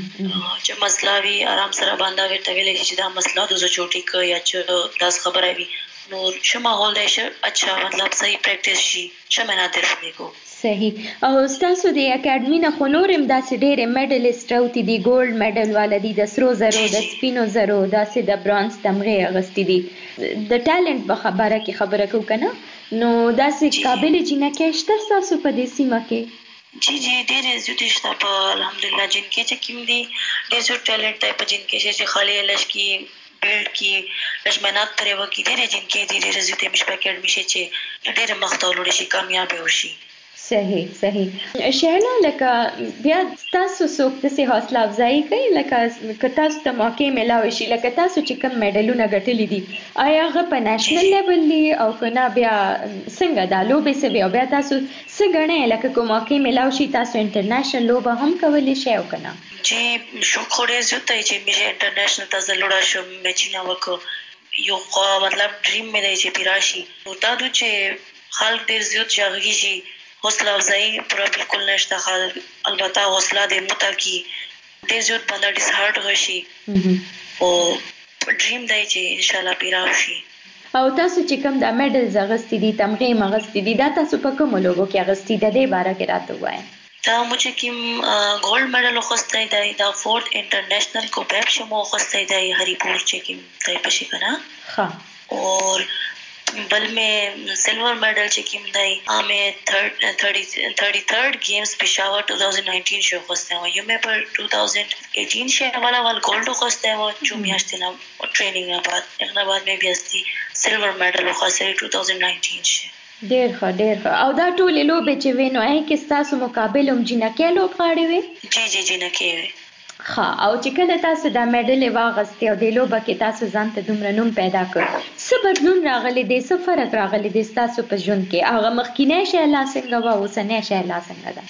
چې مسله وی آرام سره باندې ورته ویل چې دا مسله د زو چوټی ک یا چې داس خبره وی نو چې ماحول دی شه اچھا مطلب صحیح پریکټیس شي چې منا درفنه کو صحیح او تاسو د اکیډمي نه خنورم داسې ډېر میډلیسټ راوتی دي ګولډ میډل والدي د سرو زرو د سپینو زرو داسې د برانز تمغه اغستی دي د ټالنت په خبره کې خبره کو کنه نو داسې قابل جنکه شته تاسو په دې سیمه کې جی جی ډېر زیات شته په الحمدلله جنکه چې کوم دي ډېر زیات ټالنت دی په جنکه چې خالي لش کی بیلډ کی لجمنات پرې وکړي ډېر جنکه دي ډېر زیات مش په اکیډمي شي چې ډېر مختلول شي کامیاب وشي صحیح صحیح شهلا لکه بیا تاسو څوک د سي حوصله افزایی کوي لکه که تاسو ته موقع ملاوي شي لکه تاسو چې کوم میډلونه ګټلې دي آیا هغه په نېشنل لیول دي او کنه بیا څنګه دا لوبې سه بیا بیا تاسو څه غنئ لکه کوم موقع ملاوي شي تاسو انټرنیشنل لوبه هم کولای شئ او کنه جی شوق خوري زته چې مې انټرنیشنل تاسو لوړا شو مې چې نو وکړ یو مطلب ډریم مې دی چې پیراشي نو دا د چې خلک ډېر زیات ځاږي شي حوصله افزایی پورا بالکل نشته خال البته حوصله دې متا کی دې زیات باندې ډیس هارت غشي او ډریم دی چې ان شاء الله پیراو شي او تاسو چې کوم د میډلز اغستی دي تمغه مغستی دي دا تاسو په کوم لوګو کې اغستی د دې باره کې راته وایي دا مو چې کوم ګولډ میډل خوسته دی دا فورث انټرنیشنل کو بیک شمو خوسته دی هری پور چې کوم تای پشي کنه ها اور बल में silver medal چې کوم دی امه thirty-third games Peshawar twenty nineteen شو خوسته و یمه پر twenty eighteen شه والا ول ګولډ خوسته و جو میاشتې نه ټریننګ نه بعد هغه بعد مې بیاستی سیلور میډل خوسته twenty nineteen شه ډېر ښه ډېر ښه او دا ټول لوبې چې وینو اې کې تاسو مقابل هم جنکه لوب غاړي وي جی جی جنکه وي ها او چې کله تاسو د میډل واغستې او د لوبه کې تاسو ځان ته دومره نوم پیدا کړ څه بدلون راغلی دی څه فرق راغلی دی تاسو په ژوند کې هغه مخکینه شی لا څنګه و اوسنه شی لا څنګه ده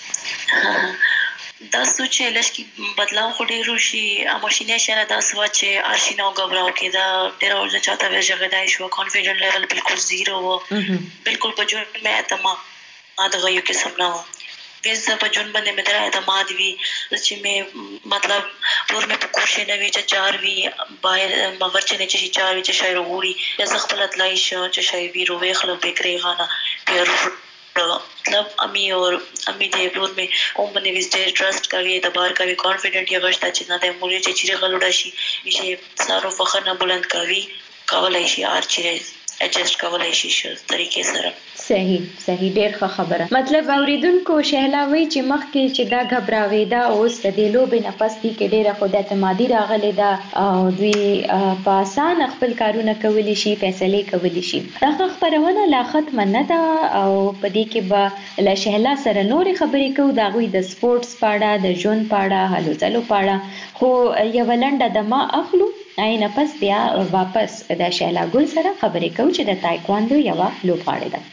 دا سوچ لږ کی بدلاو خو ډیرو شي اماشینه شي دا سوچ ارشینو غبراو کې دا ډیر ورځ چاته وځه غدای شو کانفیډنٹ لیول بالکل زیرو و بالکل په ژوند مې اعتماد اده یو کې سمنا و ویز په جون باندې مې درا اعتماد وی چې مې مطلب ور مې په کوشش نه وی چې چار وی بایر مگر چې نه چې چار وی چې شاعر ووري یا زغفل اطلای شو چې شاعر وی روې خلک بکري غانا پیر مطلب امی اور امی دې ور مې اوم باندې وی ټرست کوي اعتبار کوي کانفیډنٹ یې غشتا چې نه د مولې چې چیرې غلوډا شي چې سارو فخر نه بلند کوي کولای شي ار چیرې اډجسټ کولای شي شو طریقې سره صحیح صحیح ډېر ښه خبره مطلب اوریدونکو شهلاوي چې مخکې چې دا غبراوي دا اوس د دې لوبې نه پس دي کې ډېره خود اعتمادي راغلي دا او دوی په آسان خپل کارونه کولی شي فیصله کولی شي دا خبرونه لا ختم نه ده او په دې کې به له شهلا سره نورې خبرې کوو دا غوي د سپورتس پاړه د ژوند پاړه هلو ځلو پاړه خو یو لنډه د ما اخلو آینه پس بیا واپس د شهلا ګل سره خبرې کوو چې د تایکواندو یو لوبغاړې ده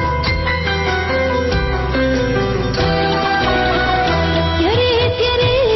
तेरे तेरे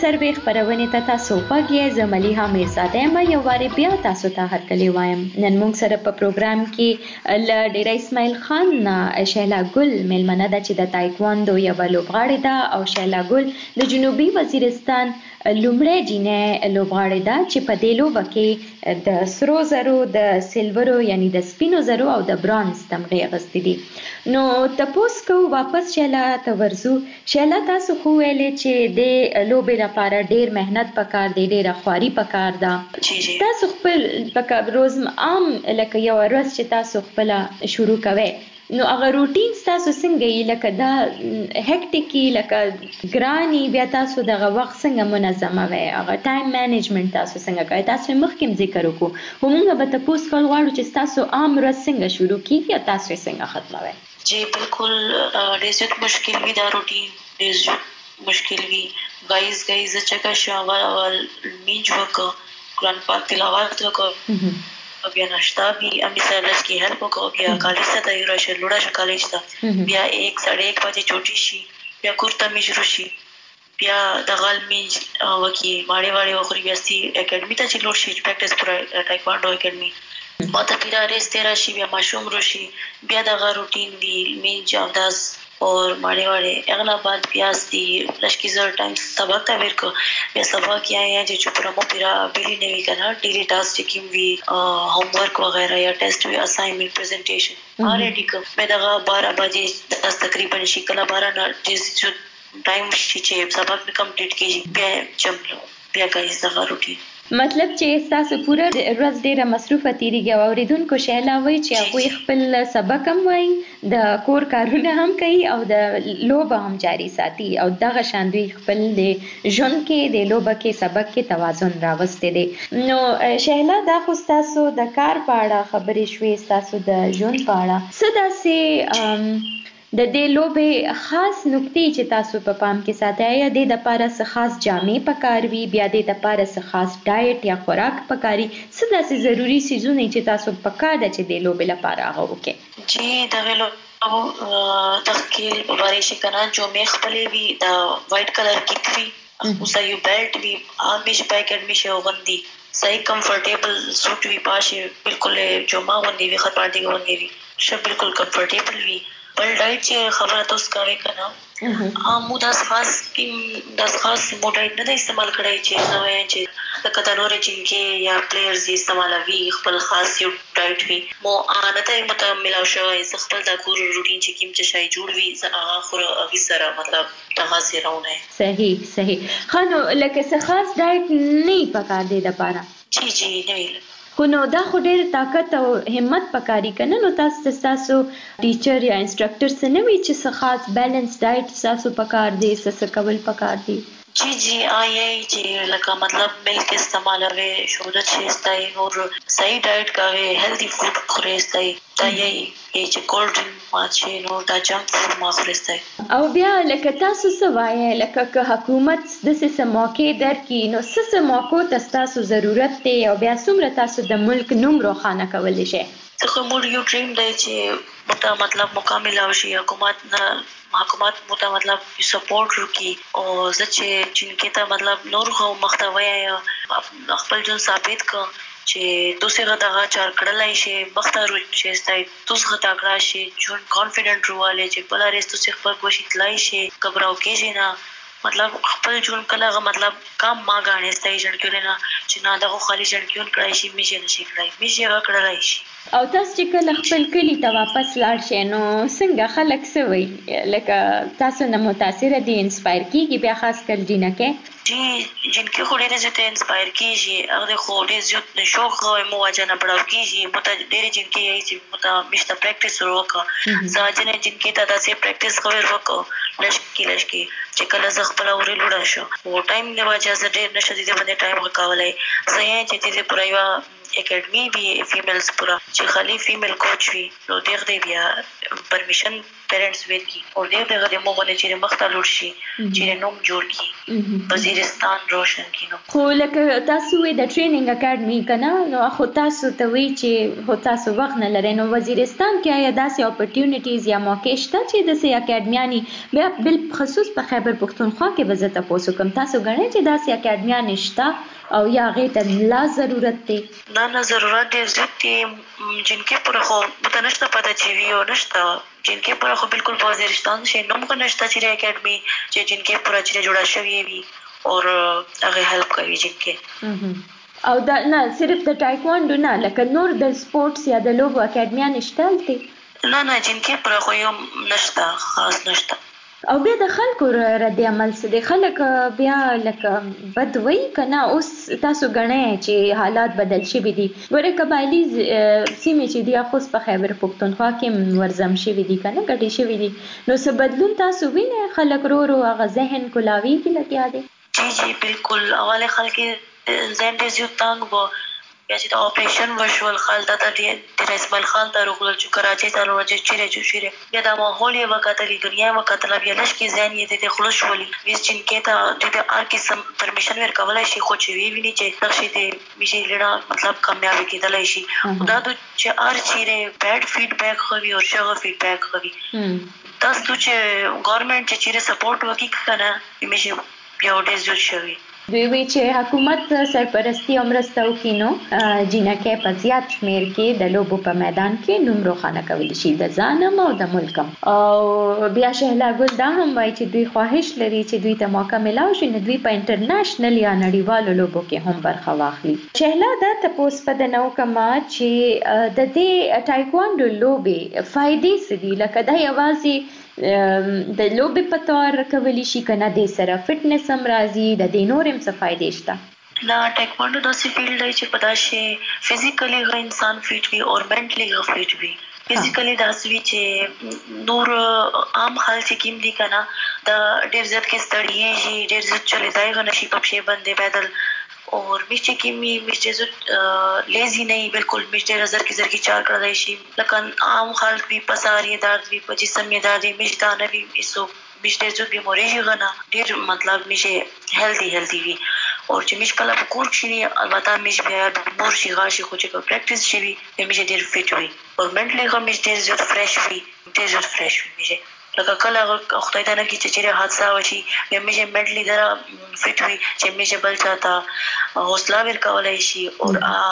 سروي خبرونه ته تاسو پاګه زملیها میرزاده ما یو واره بیا تاسو ته هرکلی وایم. نن موږ سره په پروګرام کې ل ډیر اسماعیل خان نه شیلا ګل ملمنه ده چې د تایکواندو یو لوبغاړې ده او شیلا ګل د جنوبي وزیرستان لومړی جینۍ لوبغاړې ده چې په دې لوبه کې د سرو زرو د سیلورو یعنی د سپینو زرو او د برانز تمغې اخیستې دي. نو تاسو کو واپس شیلا ته ورزو. شیلا تاسو خو ویلې چې د لوبې لپاره ډیر مهنت پکار دی، ډیر خواري پکار ده. تاسو خپل پکار روز عام لکه یو ورځ چې تاسو خپل شروع کوئ نو هغه روټین تاسو څنګه یې لکه دا هکټیکی لکه ګرانی بیا تاسو دغه وخت څنګه منظمه وي، هغه ټایم مینجمنت تاسو څنګه کوئ؟ تاسو مخکې ذکر وکړو خو موږ به تاسو کول غواړو چې تاسو عام ورځ څنګه شروع کیږي او تاسو څنګه ختموي. جی بالکل ډېر زیات مشکل وي دا روټین، ډېر زیات مشکل وي. غایز غایز چکه شو اول اول میج وکړو، قرآن پاک تلاوت وکړو، بیا ناشتا بی امی سره لږ کې هیلپ وکړو، بیا کالج ته تیار شو، لوړه شو کالج ته، بیا ایک ساڑھے ایک بجې چوټي شي، بیا کور ته می شروع شي، بیا د غال می وکی ماړې واړې وخوري، بیا سي اکیډمي ته چې لوړ شي پریکټیس پر ټایکوانډو اکیډمي ما ته پیرا ریس تیرا شي، بیا ماشوم روشي، بیا دغه روټین دی می جاوداس اور ماڑے واڑے اگلا بعد پیاز دی لشکی زر ٹائم سبق تا ورکو بیا سبق کیا ہے جو چپرا مو پیرا بیلی نوی کنا ڈیلی ٹاسک چکیم وی ہوم ورک وغیرہ یا ٹیسٹ وی اسائنمنٹ پریزنٹیشن آریڈی کو میں دغا بارہ بجے دس تقریباً شکلا بارہ نا جس جو ٹائم شی چه سبق میں کمپلیٹ کیجی بیا چملو بیا گایز دغا روٹین مطلب چې تاسو پوره ورځ ډیره مصروفه تیریږي او اوریدونکو شیلا وایي چې هغوی خپل سبق هم وایي، د کور کارونه هم کوي او د لوبه هم جاری ساتي او دغه شان دوی خپل د ژوند کې د لوبه کې سبق کې توازن راوستی دی. نو شیلا دا خو تاسو د کار په اړه خبرې شوې، تاسو د ژوند په اړه څه داسې د دې لوبې خاص نکتې چې تاسو په پام کې ساتئ یا د لپاره څه خاص جامې پکار وي، بیا د لپاره څه خاص ډایټ یا خوراک پکاري، څه داسې ضروری څیزونه چې تاسو پکار ده چې د لوبې لپاره هغه وکړئ؟ جی دغه لوبه تخکیل باره شي کنه جو مې خپلې وي دا وایټ کلر کیټ وي، اوسه یو بیلټ وي، همیشه په اکیډمي شي وغوندي، صحیح کمفرټیبل سوټ وي پاشه بالکل جو ما غوندي وي خط پارټي غوندي وي شه بالکل کمفرټیبل وي. بل ډایټ چې خبره تاسو کوي کنه ا مو داس خاص داس خاص مو ډایټ نه استعمال کړی چې نو چې د کتنور چې یا پلیئرز استعمالوي خپل خاص یو ډایټ وي مو ان ته متعامل شو ز خپل د کور روټین چې کیم چې شای جوړ وي ز اخر اوی سره مطلب تاسو راونه. صحیح صحیح خانو لکه څه خاص ډایټ نه پکار دی د پاره. جی جی نه ویل خو نو دا خو ډېر طاقت او همت پکاري کنه، نو تاسو تاسو ټیچر یا انسټرکټر څه نه وی چې څه خاص بیلنس ډایټ تاسو پکار دی، څه کول پکار دی؟ جی جی آئی چې لکه مطلب ملک استعمالوي شودت شي استای اور صحیح ډایټ کاوي هیلدی فود خوري استای دا یې چې کولډ ډرینک ماچي نو دا جنک فود ما خوري استای. او بیا لکه تاسو سوای لکه که حکومت د څه موقع درکې نو څه موقع تاسو ضرورت دی او بیا څومره تاسو د ملک نوم روښانه کولی شئ؟ څه مور یو ډریم دی چې متا مطلب مکمل او شي حکومت نه حکومت متا مطلب سپورټ وکي او ځکه چې ته مطلب نور خو محتوی خپل ځان ثابت ک چې دوسه غدا چار کړلای شي مختار شي ستای توس غدا کړا شي جون کانفیډنٹ رواله چې بل رستو څخه خپل کوشش تلای شي کبراو کېږي نه مطلب خپل جون کله مطلب کام ما غاڼې ستای جن کړي نه چې نه دغه خالي جن کېون کړای شي میشه نشي کړای میشه غا کړلای شي. او تاسو چې کله خپل کلی ته واپس لاړ شئ نو څنګه خلک څه وایي لکه تاسو نه متاثره دي انسپایر کیږي بیا خاص کر جنکه جی جنکه خو ډېر زیات انسپایر کیږي هغه خو ډېر زیات شوق مو واجنه بڑاو کیږي مت ډېر جنکه یې چې مت مشته پریکټیس وکړه ځاجنه جنکه ته داسې پریکټیس خبر وکړه لشکي لشکي چې کله ز خپل اوري لوړ شو و ټایم نه واجه ز ډېر نشه دي باندې ټایم وکاولای زه چې دې پرایوا اکیډمي وی فیمیلز پورا چې خالي فیمیل کوچ وی نو دغه دی بیا پرمیشن پیرنټس ورکی او دې دغه د مو باندې چې مخته لور شي چې نوم جوړ کی وزیرستان روشن کینو. خو لکه تاسو د ټریننګ اکیډمي کنه نو خو تاسو ته وی چې هو تاسو وخت نه لرئ نو وزیرستان کې آیا داسې اپورتونټیز یا موقع شته چې د سي اکیډمیانی بیا بل خصوص په خیبر پختونخوا کې وزته پوسو کوم تاسو غواړئ چې داسې اکیډمیانی شته او یا غیر ته لا ضرورت دی؟ نه نه ضرورت دی چې جنکه پر خو متنشته پته چې وی او نشته جنکه پر خو بالکل وزیرستان شي نوم کو نشته چې اکیډمي چې جنکه پر چې جوړه شوی وي او هغه هیلپ کوي جنکه او دا نه صرف د ټایکوانډو نه لکه نور د سپورتس یا د لوبو اکیډمیا نشته دي؟ نه نه جنکه پر خو یو نشته خاص نشته. او بیا د خلکو رد عمل څه دی خلک بیا لکه بد وایي کنه اوس تاسو غنئ چې حالات بدل شوي دي ګوره قبایلي سیمې چې دي خو په خیبر پختونخوا کې ورزم شوي دي کنه ګټې شوي دي نو څه بدلون تاسو وینئ خلک رو رو هغه ذهن کلاوي کې لګیا دي؟ جی جی بالکل اول خلک ذهن ډېر زیات تنګ وو بیا چې د اپریشن وشول خال ته د اسماعیل خان ته روغل چې کراچۍ ته ورځي چیرې چې چیرې بیا د ماحول یې وکړلې دنیا وکړله بیا لږ کې ذهن یې د خلوص شولي ویس جنکې ته د هر قسم پرمیشن ورکولی شي خو چې وی ویني چې نقشې د میشي لړه مطلب کامیابي کېدلی شي دا د چې هر چیرې بیډ فیډبیک خوي او ښه فیډبیک خوي تاسو چې ګورنمنت چې چیرې سپورټ وکړي کنه میشي بیا ډېر زیات شوي دوی وی چې حکومت سرپرستی او مرسته وکړي نو جنکې په زیات شمیر کې د لوبو په میدان کې نوم روښانه کولی شي د ځانم او د ملکم او بیا شهلا ګل دا هم وایي چې دوی خواهش لري چې دوی ته موقع ملاو شي نو دوی په انټرنیشنل یا نړیوالو لوبو کې هم برخه واخلي. شهلا دا تاسو په د نو کما چې د دې ټایکوانډو لوبې فائدې څه دي لکه دا یوازې د لوبې په تور کولی شي کنه د سره فټنس هم راځي د دې نورم څه فائدې شته؟ لا ټایکوانډو داسې فیلډ دی چې په داسې فزیکلی غو انسان فټ وي او منټلی غو فټ وي فزیکلی داسې وي چې نور عام حال چې کیم دي کنه د ډېر زیات کې ستړی شي ډېر زیات چلیدای غو نشي په شی باندې پیدل और मिर्ची की मी मिर्ची जो लेजी नहीं बिल्कुल मिर्ची नजर की जर की चार कर रही शी लेकिन आम खाल भी पसारी दर्द भी जिस्म में दर्द मिर्ची दाना भी इसो मिर्ची जो बीमारी ही गना डेर मतलब मिर्ची हेल्दी हेल्दी भी और जो मिर्ची कला बुकुर शी अलबत्ता मिर्ची भी बोर शी गाशी कुछ का प्रैक्टिस शी भी मिर्ची डेर फिट हुई और मेंटली का मिर्ची जो फ्रेश हुई डेर जो फ्रेश हुई मिर्ची لکه کله خدای ته نه کی چې چیرې حادثه وشي یا مې منټلی دا فټ وي چې مې بل چاته حوصله ورکولای شي او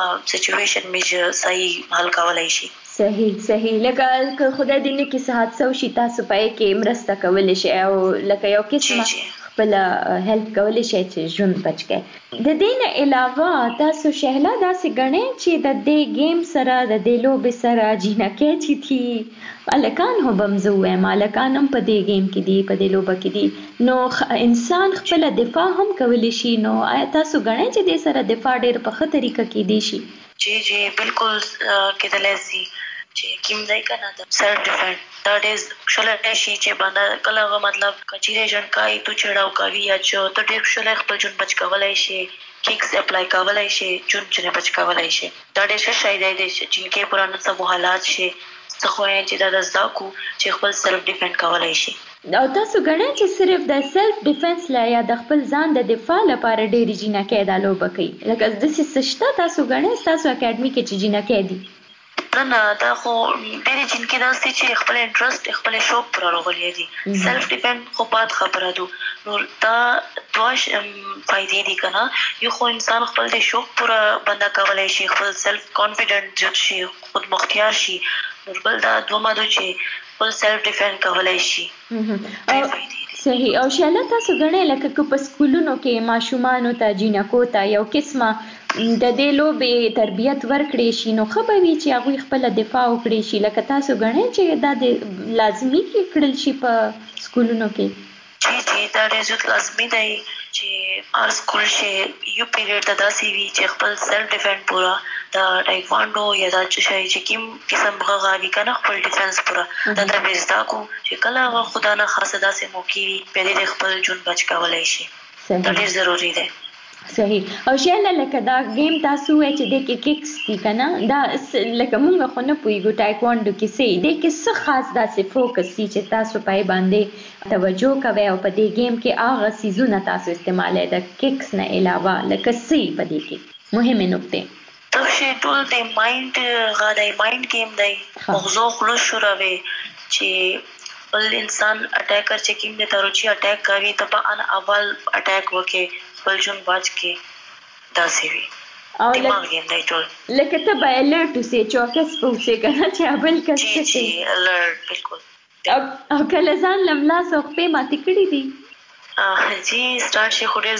سچويشن مې صحیح حل کولای شي. صحیح صحیح لکه خدای دې نه کی حادثه وشي تاسو پای کې مرسته کولای شي او لکه یو قسمه خپل هیلپ کولای شي چې ژوند بچ کړي. د دې نه علاوه تاسو شهلا داسې غنئ چې د دې گیم سره د دې لوبې سره جنکې چې تھی الکان هم بمزوه مالکان هم په دې گیم کې دي په دې لوبه کې دي نو انسان خپل دفاع هم کولای شي نو آیا تاسو غنئ چې د سره دفاع ډېر په ښه طریقه کې دي شي؟ جی جی بالکل کېدلای شي چې کیم ځای کنه د سیلف ډیفense دا ډېر شله شي چې باندې کله مطلب کچیرې جن کای تو چړاو کوي یا چې ته ډېر شله خپل جون بچ کولای شي کیکس اپلای کولای شي جون جن بچ کولای شي دا ډېر ښه شي دی چې کې پرانه سبو حالات شي څه خو چې دا زده کو چې خپل سیلف ډیفense کولای شي. او تاسو غواړئ چې صرف د سیلف ډیفنس لا یا د خپل ځان د دفاع لپاره ډېری جنکې د لوبه کوي لکه د څه شته تاسو غواړئ تاسو اکیډمي کې چې جنکې دي؟ نه نه دا خو ډېری جنکې داسې چې خپل انټرست خپل شوق پر راغلي دي سیلف ډیفنس خو پات خبره ده نو دا دواش فائدې دي کنه یو خو انسان خپل د شوق پر بندا کولای شي خپل سیلف کانفیډنٹ جوړ شي خود مختار شي نو بل دا دوه ماده چې خپل سیلف ډیفنس کولای شي. صحیح او شاله تاسو غنئ لکه په سکولونو کې ماشومان ته جنکو ته یو قسمه د دې لوبې تربیت ورکړي شي نو خو به وي چې هغوی خپل دفاع وکړي شي لکه تاسو غنئ چې دا د لازمي کې کړل شي په سکولونو کې؟ جی جی دا ډېر لازمي دی چې هر سکول شي یو پیریډ د داسې وي چې خپل سیلف ډیفنس پورا د ټایکوانډو یا د شي چې کوم قسم غاغي کنه خپل ډیفنس پورا دا د وزدا کو چې کله خدا نه خاصه داسې موقع وي په دې خپل جون بچ کولای شي دا ډېر ضروری دی. صحیح. او شیله لکه دا گیم تاسو وای چې د کې کیکس دي کنه دا لکه مونږ خو نه پویګو ټایکوانډو کې سي د کې څه خاص داسې فوکس سي چې تاسو پای باندې توجه کوئ او په دې گیم کې هغه سيزونه تاسو استعمالوي د کیکس نه علاوه لکه سي په دې کې مهمه نقطه تاسو ټول د مایند غاډای مایند گیم دی موضوع خلوص شروع چې بل انسان اٹیکر چې کوم د تروچی اٹیک کوي ته په ان اول اٹیک وکي بل جون باج کې داسې وي او دماغ یې دی ټول لکه ته به الرټ اوسې چوکس پوسې کنه چې ابل کس جی جی الرټ بالکل او کله ځان لملا سوخته ماتې کړې دي جی سٹارټ شي خو ډېر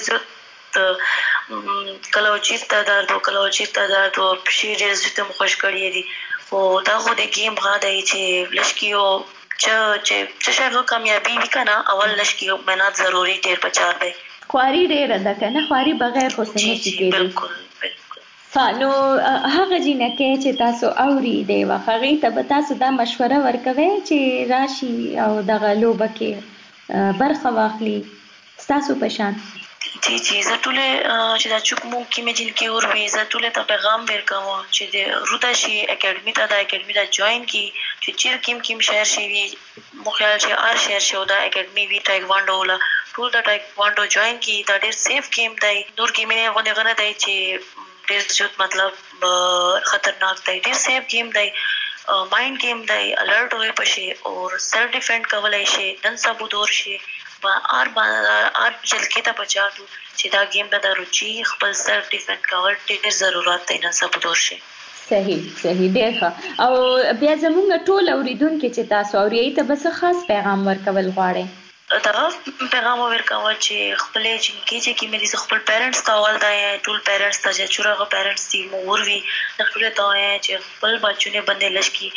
زه کله چیف ته درد کله چیف ته درد او شي ډېر زه ته خوش کړی دي او دا خو د گیم غاډای چې لشکیو چې چې چې هغه کامیابی وکنا اول لشکیو مهنت ضروری ډیر پچار دی خواري ډیر ده کنه خواري بغیر خو څه نه کیږي بالکل بالکل فانو هغه جنہ کې چې تاسو اوري دی واخغه ته به تاسو دا مشوره ورکوي چې راشي او دغه لوبه کې برخه واخلي تاسو په شان جی جی زه ټول چې دا چوک مو کې مې جن کې اور وی زه ټول ته پیغام ورکوم چې د روداشي اکیډمي ته دا اکیډمي دا جوائن کی چې چیر کیم کیم شهر شي وی مو خیال چې ار شهر شو دا اکیډمي وی ټایکوانډو ولا ټول دا ټایکوانډو جوائن کی دا ډیر سیف گیم دی نور کې مې غوډه غره دی چې ډیر ځوت مطلب خطرناک دی ډیر سیف گیم دی مایند گیم دی الرټ وي پشه او سیلف ډیفند کولای شي نن سبو دور شي با ار با ار جلکی ته بچاټو چې دا گیم به د روچي خپل سیلف ډیفند کول ډیر ضرورت دی نن سبو دور شي صحیح صحیح ډیر ښه او بیا زمونږ ټول اوریدونکو چې تاسو اوري ته بس خاص پیغام ورکول غواړي دا پیغام ورکول چې خپل جنکی چې کې مې خپل پیرنټس ته اول دا ټول پیرنټس ته چې چورغه پیرنټس دي مور وی ټول ته چې خپل بچونه باندې لشکي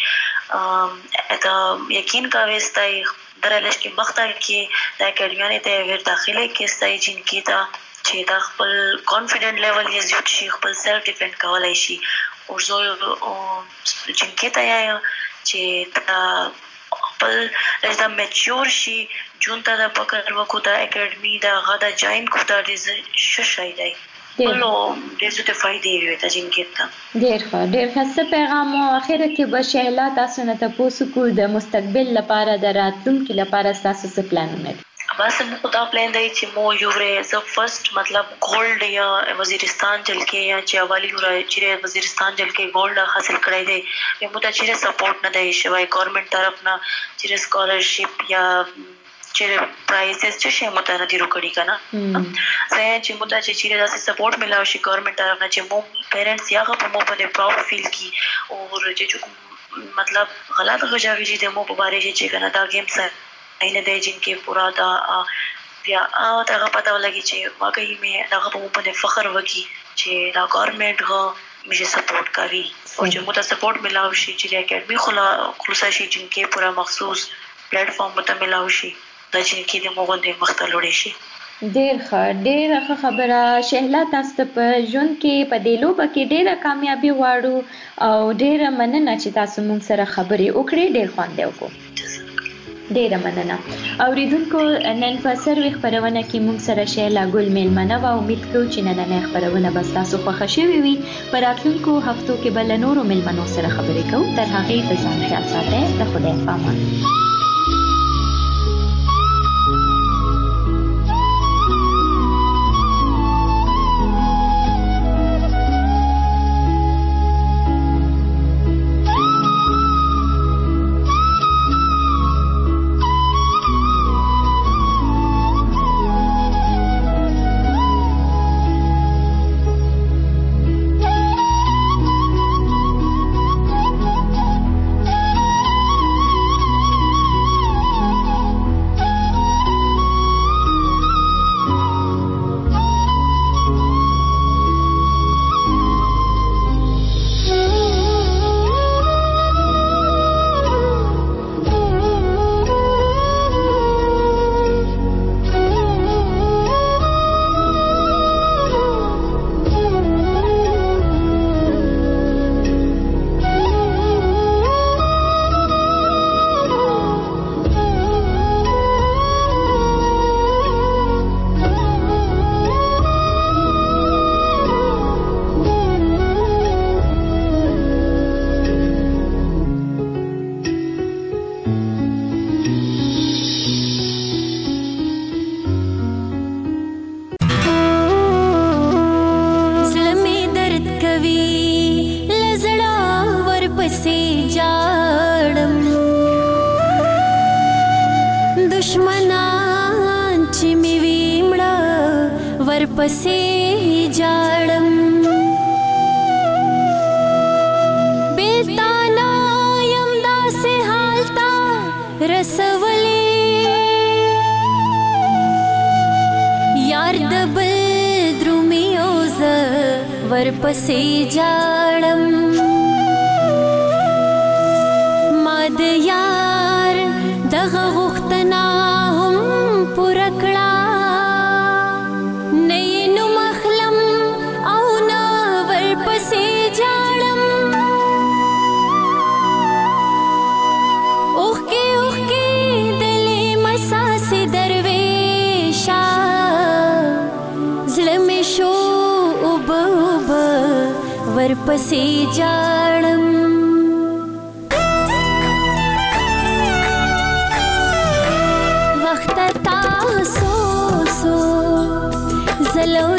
ا ته یقین کا وستای درلش کې مخته کې د اکیډمي ته ور داخله کې ستای جنکی ته چې دا خپل کانفیډنٹ لیول یې زیات شي خپل سیلف ډیفند کولای شي او زه جنکی ته یا چې دا خپل دا میچور شي جون ته د پکړ وکړو د اکیډمي دا غدا جوائن کو دا دې ششای دی نو د څه ته فائدې وي ته جنکی ته ډېر ښه ډېر ښه پیغام او اخر کې به شهلا تاسو نه تاسو کو د مستقبل لپاره د راتلونکي لپاره تاسو څه پلانونه بس مو خدا پلان دی چې مو یو ورې ز فرست مطلب ګولډ یا وزیرستان جل کې یا چې والی ور چې وزیرستان جل کې ګولډ حاصل کړی دی مو ته چې سپورټ نه دی شوی ګورنمنت طرف نه چې سکالرشپ یا چې پرایزز چې شی متنه دی روکړی کنه زه چې مو ته چې چې داسې سپورټ ملاوي شي ګورنمنت طرف نه چې مو پیرنټس یا په مو باندې پراود فیل کی او چې مطلب غلط غږاوي چې د مو په باره کې چې کنه دا گیم سره اینه دی جن کې پورا دا بیا او دا پته ولګي چې واقعي مې دا په مو باندې فخر وکي چې دا ګورنمنت هو مجھے سپورٹ کوي او چې مو ته سپورټ ملاوي شي چې اکیډمي خلا خلاص شي جن کې پورا مخصوص پلیټ فارم ته ملاوي شي د جن کې د مو باندې مختلوړي شي ډېر ښه ډېر ښه خبره شهلا تاسو په ژوند کې په دې لوبه کې ډېره کامیابی غواړو او ډېر مننه چې تاسو موږ سره خبرې وکړې ډېر خوند وکړو ډېر مننه اوریدونکو نن په سروي خبرونه کې موږ سره شهلا ګل میلمنه و امید کوو چې نن خبرونه به تاسو خوښ شي وي په راتلونکو هفتو کې بل نورو میلمنو سره خبرې کوو تر هغه د ځان خیال ساتئ د خدای په امان ورپسې جاړم دشمنان چې مې وي مړه ورپسې جاړم بیلتانا یم داسې حال ته رسولې یار د بل درومیو زه ورپسې جاړم ما د یار دغه غوښتنه هم پوره کړه نه یې نوم اخلم او نه ورپسې جاړم اوښکې اوښکې دلې مساسې درویشه زړه مې شو اوبه اوبه ورپسې جاړم وخت تاسو سو زلو